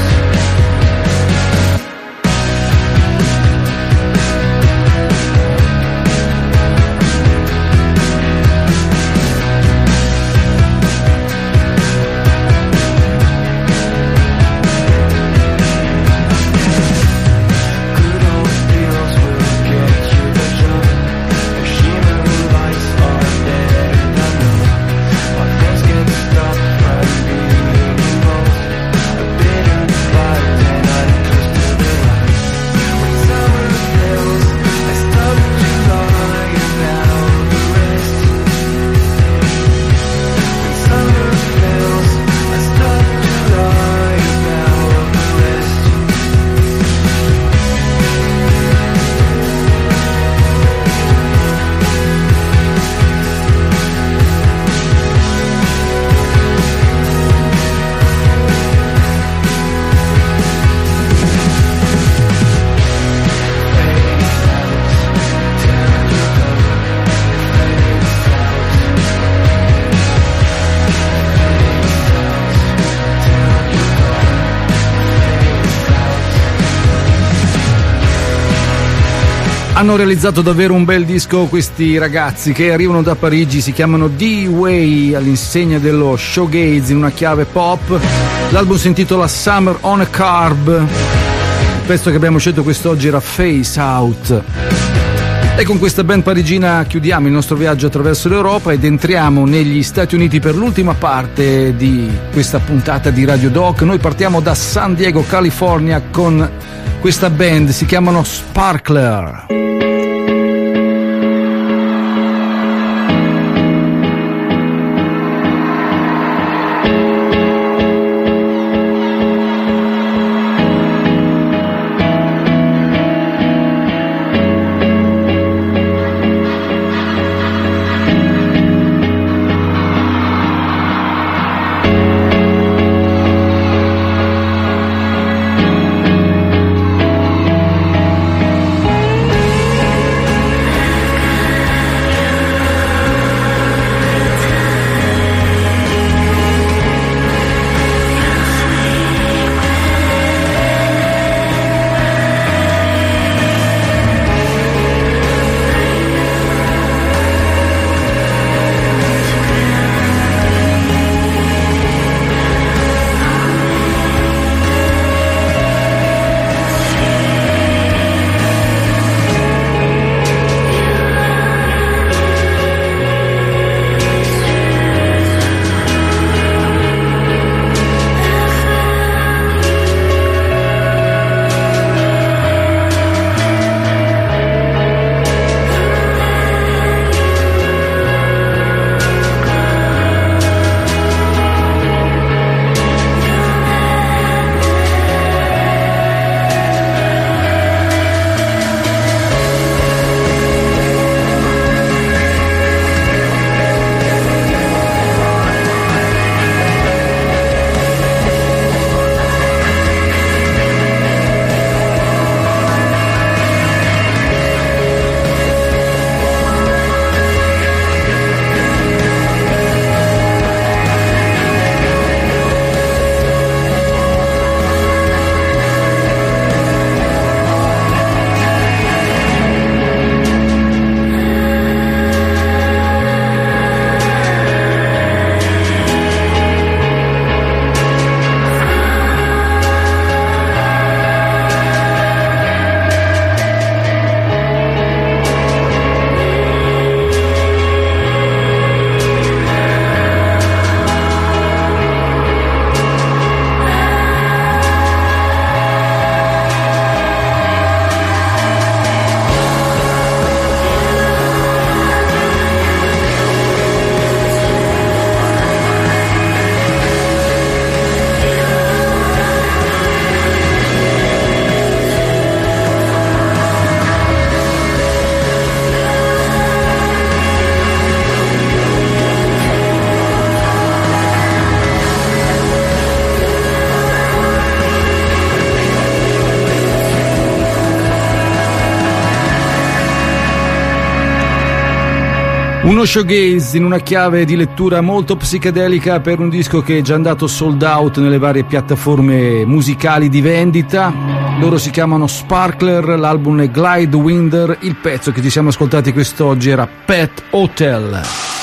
Good old feels will get you the job. The shimmering lights are better than none. My friends get stopped from being involved. A bitter vibe, and I'm close to the line. When summer fails, I stop to lie down the rest. When summer fails, I stop to lie down the rest. Hanno realizzato davvero un bel disco questi ragazzi che arrivano da Parigi, si chiamano D-Way, all'insegna dello showgaze in una chiave pop. L'album si intitola Summer on a Carb. Il pezzo che abbiamo scelto quest'oggi era Face Out. E con questa band parigina chiudiamo il nostro viaggio attraverso l'Europa ed entriamo negli Stati Uniti per l'ultima parte di questa puntata di Radio Doc. Noi partiamo da San Diego, California, con questa band, si chiamano Sparkler. Thank Uno showgaze in una chiave di lettura molto psichedelica per un disco che è già andato sold out nelle varie piattaforme musicali di vendita. Loro si chiamano Sparkler, l'album è Glidewinder, il pezzo che ci siamo ascoltati quest'oggi era Pet Hotel.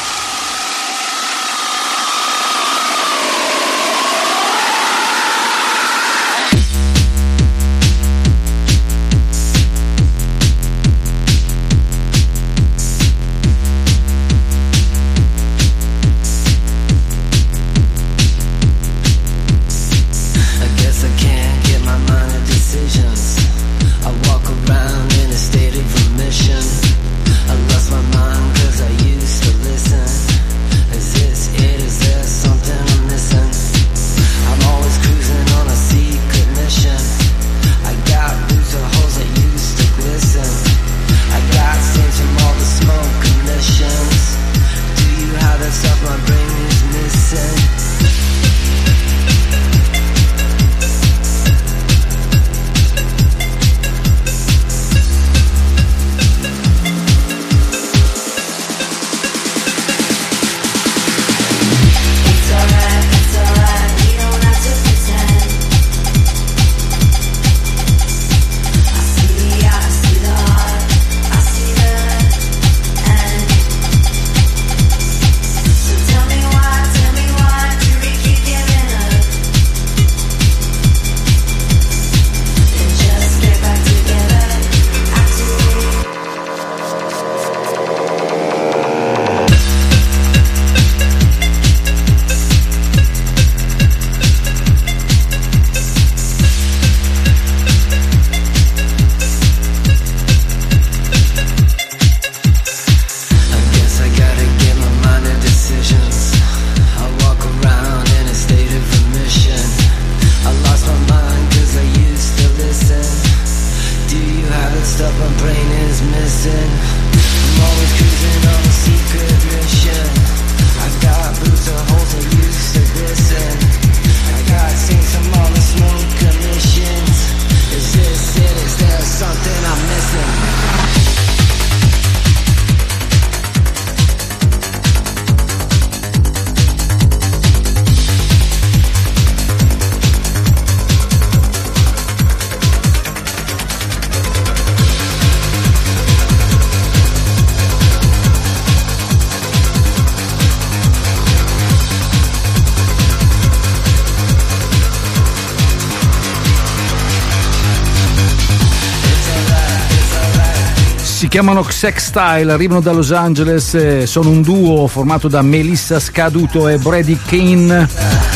Si chiamano Sex Style, arrivano da Los Angeles, sono un duo formato da Melissa Scaduto e Brady Kane.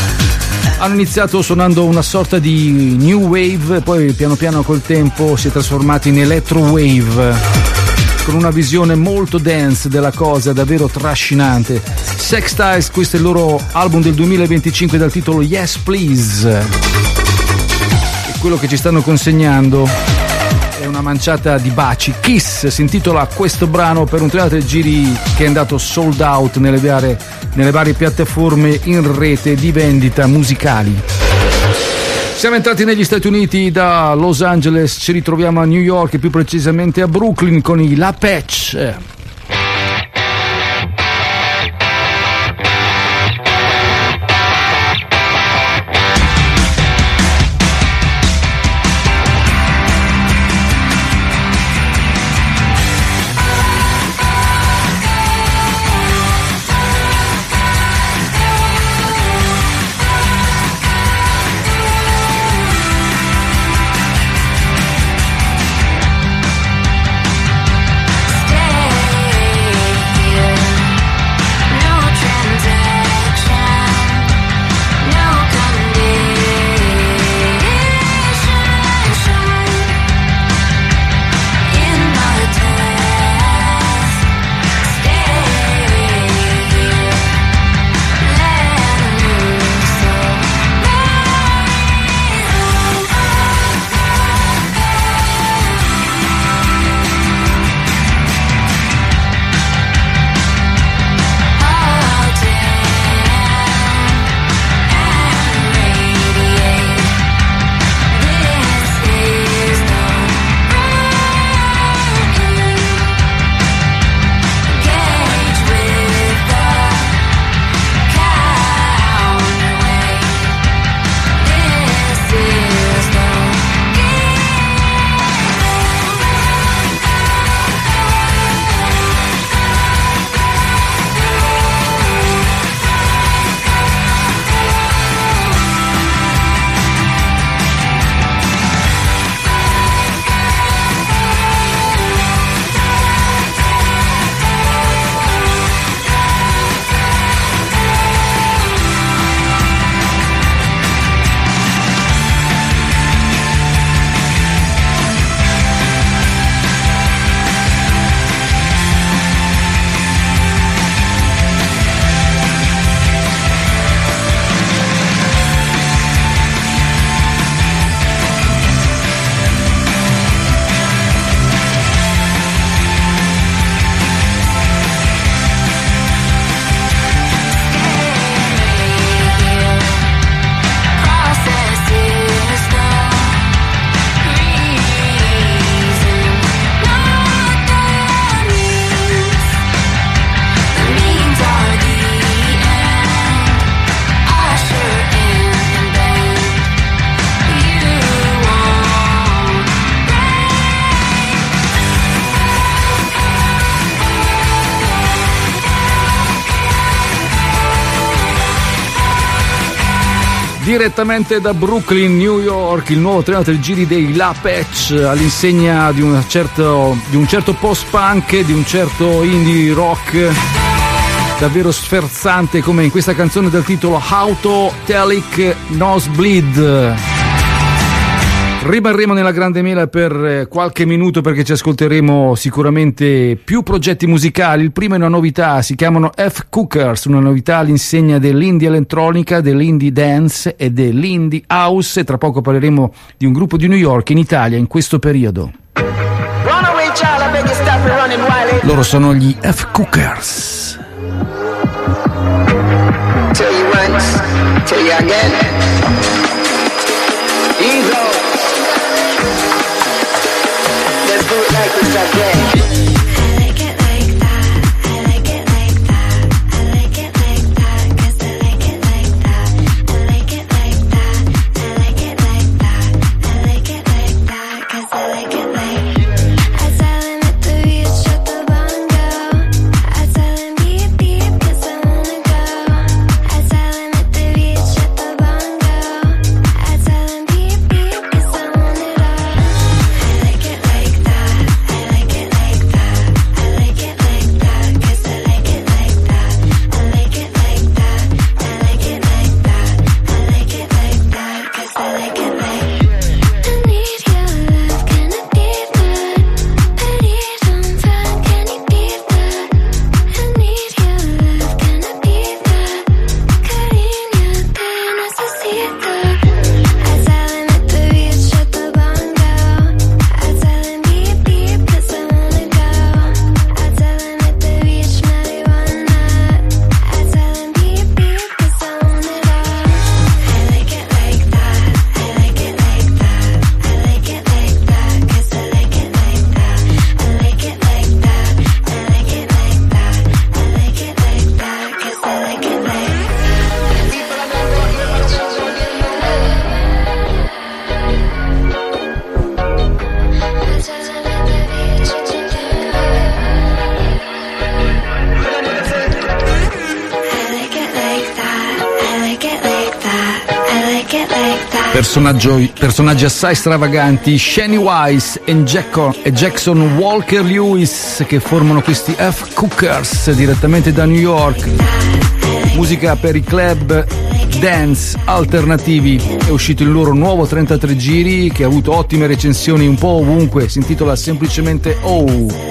Hanno iniziato suonando una sorta di new wave, poi piano piano col tempo si è trasformato in electro wave, con una visione molto dance della cosa, davvero trascinante. Sex Styles, questo è il loro album del duemilaventicinque dal titolo Yes Please. E quello che ci stanno consegnando è una manciata di baci. Kiss si intitola questo brano, per un teatro di giri che è andato sold out nelle varie, nelle varie piattaforme in rete di vendita musicali. Siamo entrati negli Stati Uniti da Los Angeles, ci ritroviamo a New York e più precisamente a Brooklyn con i La Patch. Stay direttamente da Brooklyn, New York, il nuovo treno per giri dei La Patch, all'insegna di, una certo, di un certo post-punk, di un certo indie rock davvero sferzante, come in questa canzone dal titolo Autotelic Nosebleed. Rimarremo nella Grande Mela per qualche minuto perché ci ascolteremo sicuramente più progetti musicali. Il primo è una novità, si chiamano F Cookers, una novità all'insegna dell'indie elettronica, dell'indie dance e dell'indie house, e tra poco parleremo di un gruppo di New York in Italia in questo periodo. Loro sono gli F Cookers. Tell you once, tell you again. Ego. Let's do it like this again. Personaggi assai stravaganti, Shani Weiss e Jackson Walker Lewis, che formano questi F Cookers direttamente da New York. Musica per i club dance alternativi. È uscito il loro nuovo trentatré giri che ha avuto ottime recensioni un po' ovunque, si intitola semplicemente Oh.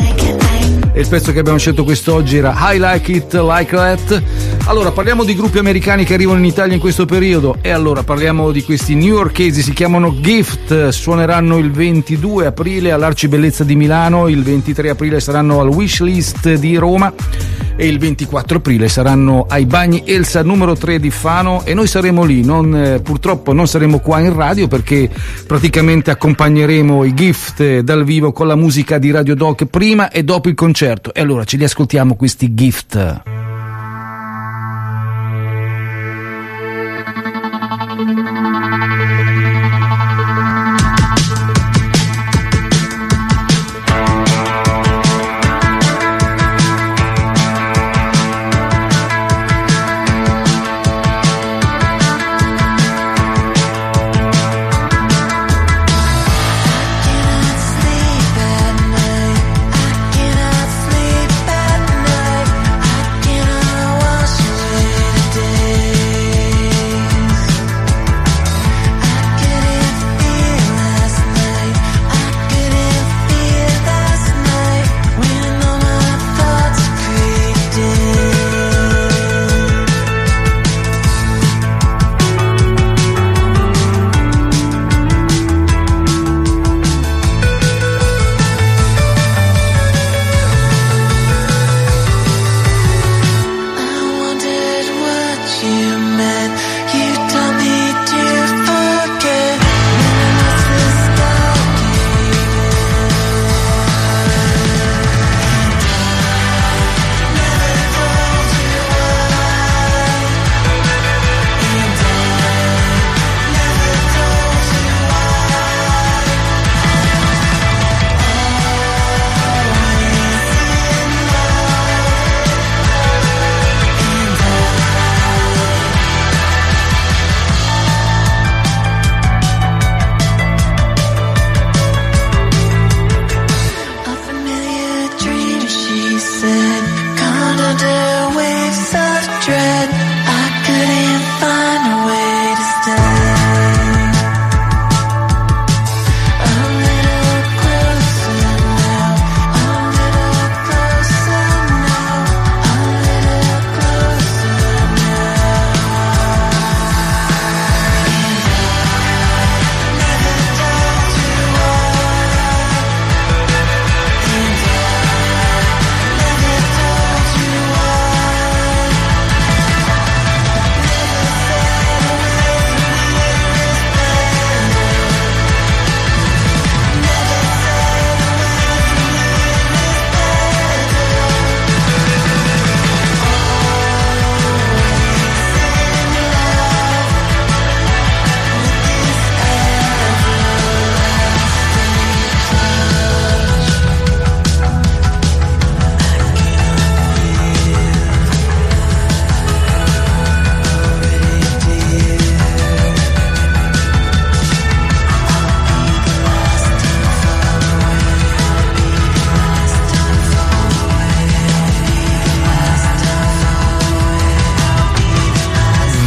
E il pezzo che abbiamo scelto quest'oggi era I Like It Like That. Allora, parliamo di gruppi americani che arrivano in Italia in questo periodo, e allora parliamo di questi newyorkesi, si chiamano Gift, suoneranno il ventidue aprile all'Arcibellezza di Milano, il ventitré aprile saranno al Wishlist di Roma e il ventiquattro aprile saranno ai Bagni Elsa numero tre di Fano, e noi saremo lì. Non, eh, purtroppo non saremo qua in radio perché praticamente accompagneremo i Gift dal vivo con la musica di Radio Doc prima e dopo il concerto, e allora ce li ascoltiamo questi Gift. Sleep at night.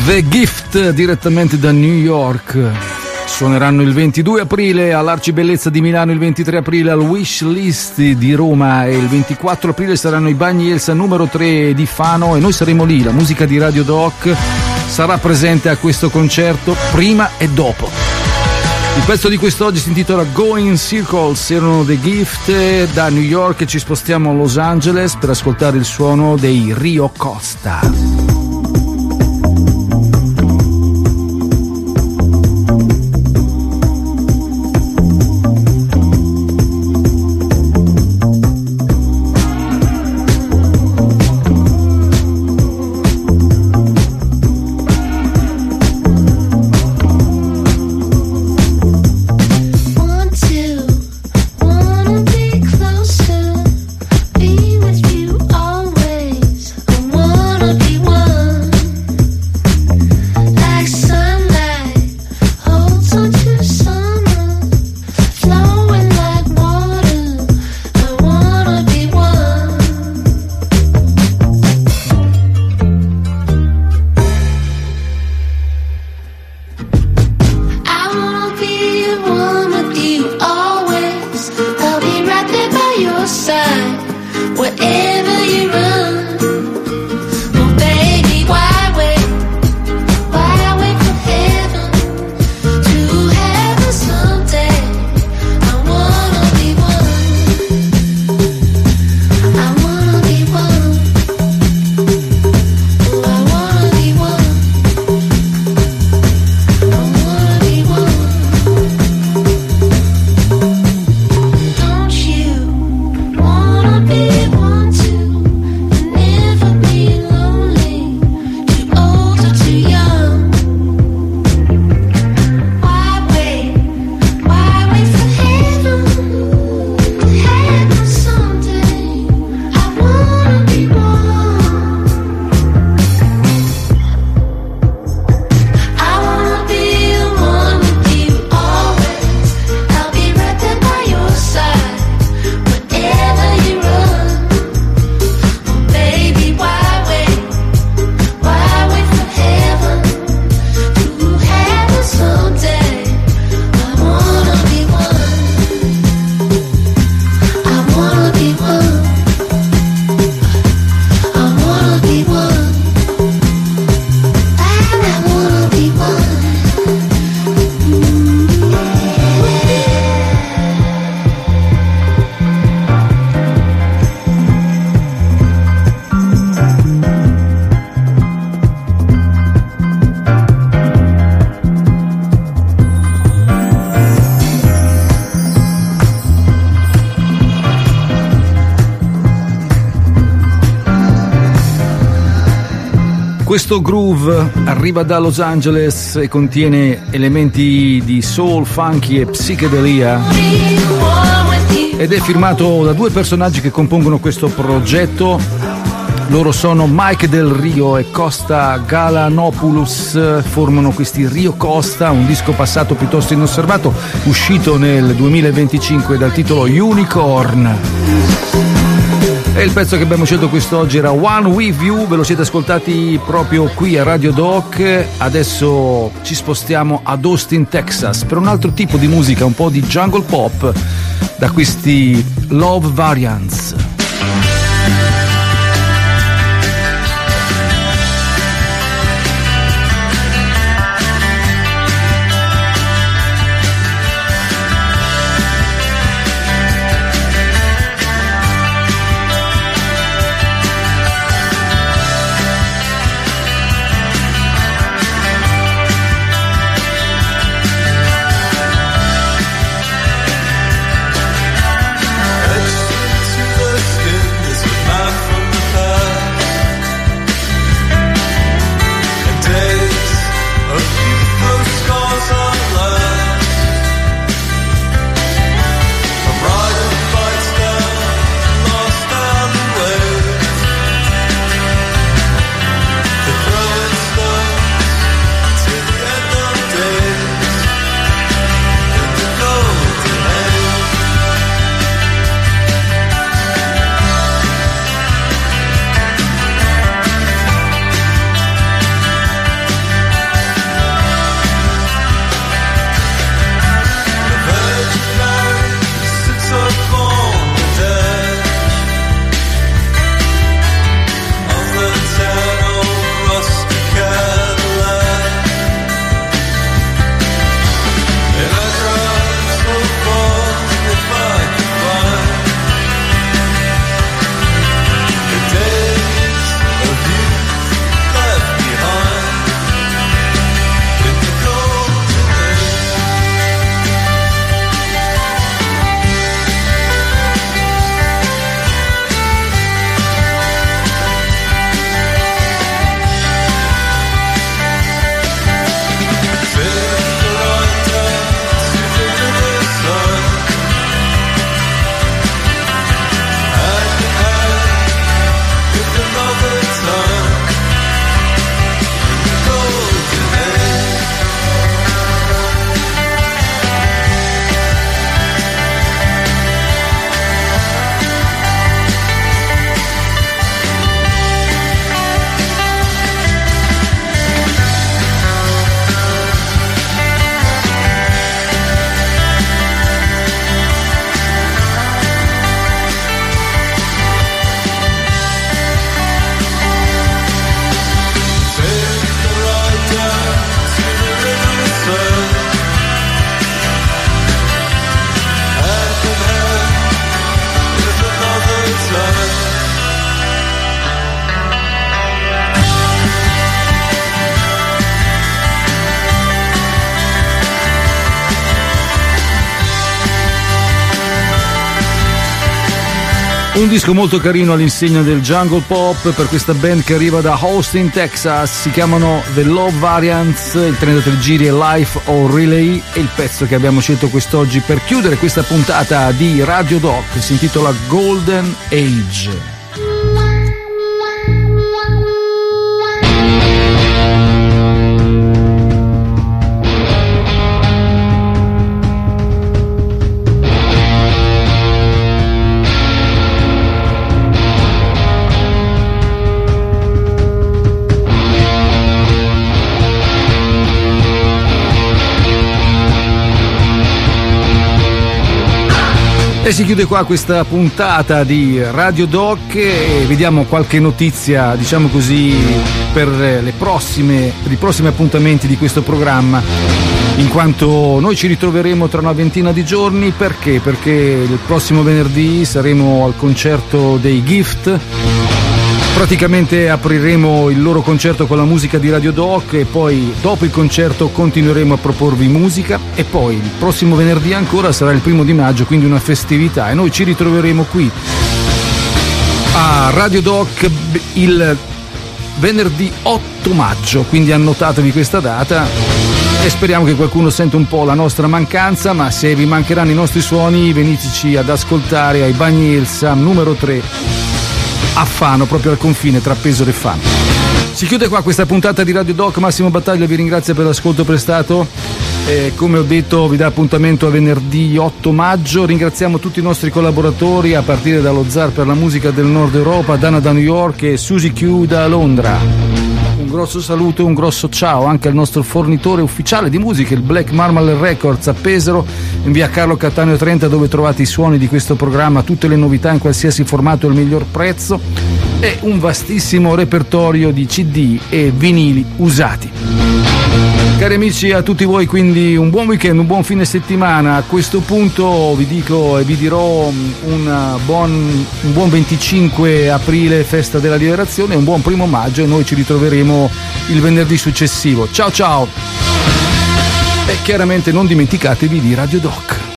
The Gift direttamente da New York. Suoneranno il ventidue aprile all'Arcibellezza di Milano, il ventitré aprile al Wish List di Roma e il ventiquattro aprile saranno i Bagni Elsa numero tre di Fano e noi saremo lì. La musica di Radio Doc sarà presente a questo concerto prima e dopo. Il pezzo di quest'oggi si intitola Going Circles, erano The Gift. Da New York ci spostiamo a Los Angeles per ascoltare il suono dei Rio Costa. Questo groove arriva da Los Angeles e contiene elementi di soul, funky e psichedelia ed è firmato da due personaggi che compongono questo progetto. Loro sono Mike Del Rio e Costa Galanopoulos, formano questi Rio Costa, un disco passato piuttosto inosservato, uscito nel duemilaventicinque dal titolo Unicorn. E il pezzo che abbiamo scelto quest'oggi era One With You, ve lo siete ascoltati proprio qui a Radio Doc. Adesso ci spostiamo ad Austin, Texas, per un altro tipo di musica, un po' di jungle pop, da questi Love Variants. To the Un disco molto carino all'insegna del jungle pop per questa band che arriva da Austin, Texas. Si chiamano The Love Variants, il trentatré giri è Life or Relay e il pezzo che abbiamo scelto quest'oggi per chiudere questa puntata di Radio Doc si intitola Golden Age. E si chiude qua questa puntata di Radio Doc e vediamo qualche notizia, diciamo così, per le prossime, per i prossimi appuntamenti di questo programma, in quanto noi ci ritroveremo tra una ventina di giorni. Perché? Perché il prossimo venerdì saremo al concerto dei Gift. Praticamente apriremo il loro concerto con la musica di Radio Doc e poi dopo il concerto continueremo a proporvi musica e poi il prossimo venerdì ancora sarà il primo di maggio, quindi una festività, e noi ci ritroveremo qui a Radio Doc il venerdì otto maggio, quindi annotatevi questa data e speriamo che qualcuno senta un po' la nostra mancanza, ma se vi mancheranno i nostri suoni veniteci ad ascoltare ai Bagni Elsa numero tre a Fano, proprio al confine tra Pesaro e Fano. Si chiude qua questa puntata di Radio Doc. Massimo Battaglia vi ringrazia per l'ascolto prestato e, come ho detto, vi dà appuntamento a venerdì otto maggio. Ringraziamo tutti i nostri collaboratori a partire dallo Zar per la musica del Nord Europa, Dana da New York e Suzy Q da Londra. Un grosso saluto e un grosso ciao anche al nostro fornitore ufficiale di musica, il Black Marmalade Records a Pesaro, in via Carlo Cattaneo trenta, dove trovate i suoni di questo programma, tutte le novità in qualsiasi formato e il miglior prezzo e un vastissimo repertorio di C D e vinili usati. Cari amici, a tutti voi quindi un buon weekend, un buon fine settimana. A questo punto vi dico e vi dirò un buon, un buon venticinque aprile, festa della liberazione, un buon primo maggio e noi ci ritroveremo il venerdì successivo. Ciao ciao! E chiaramente non dimenticatevi di Radio Doc.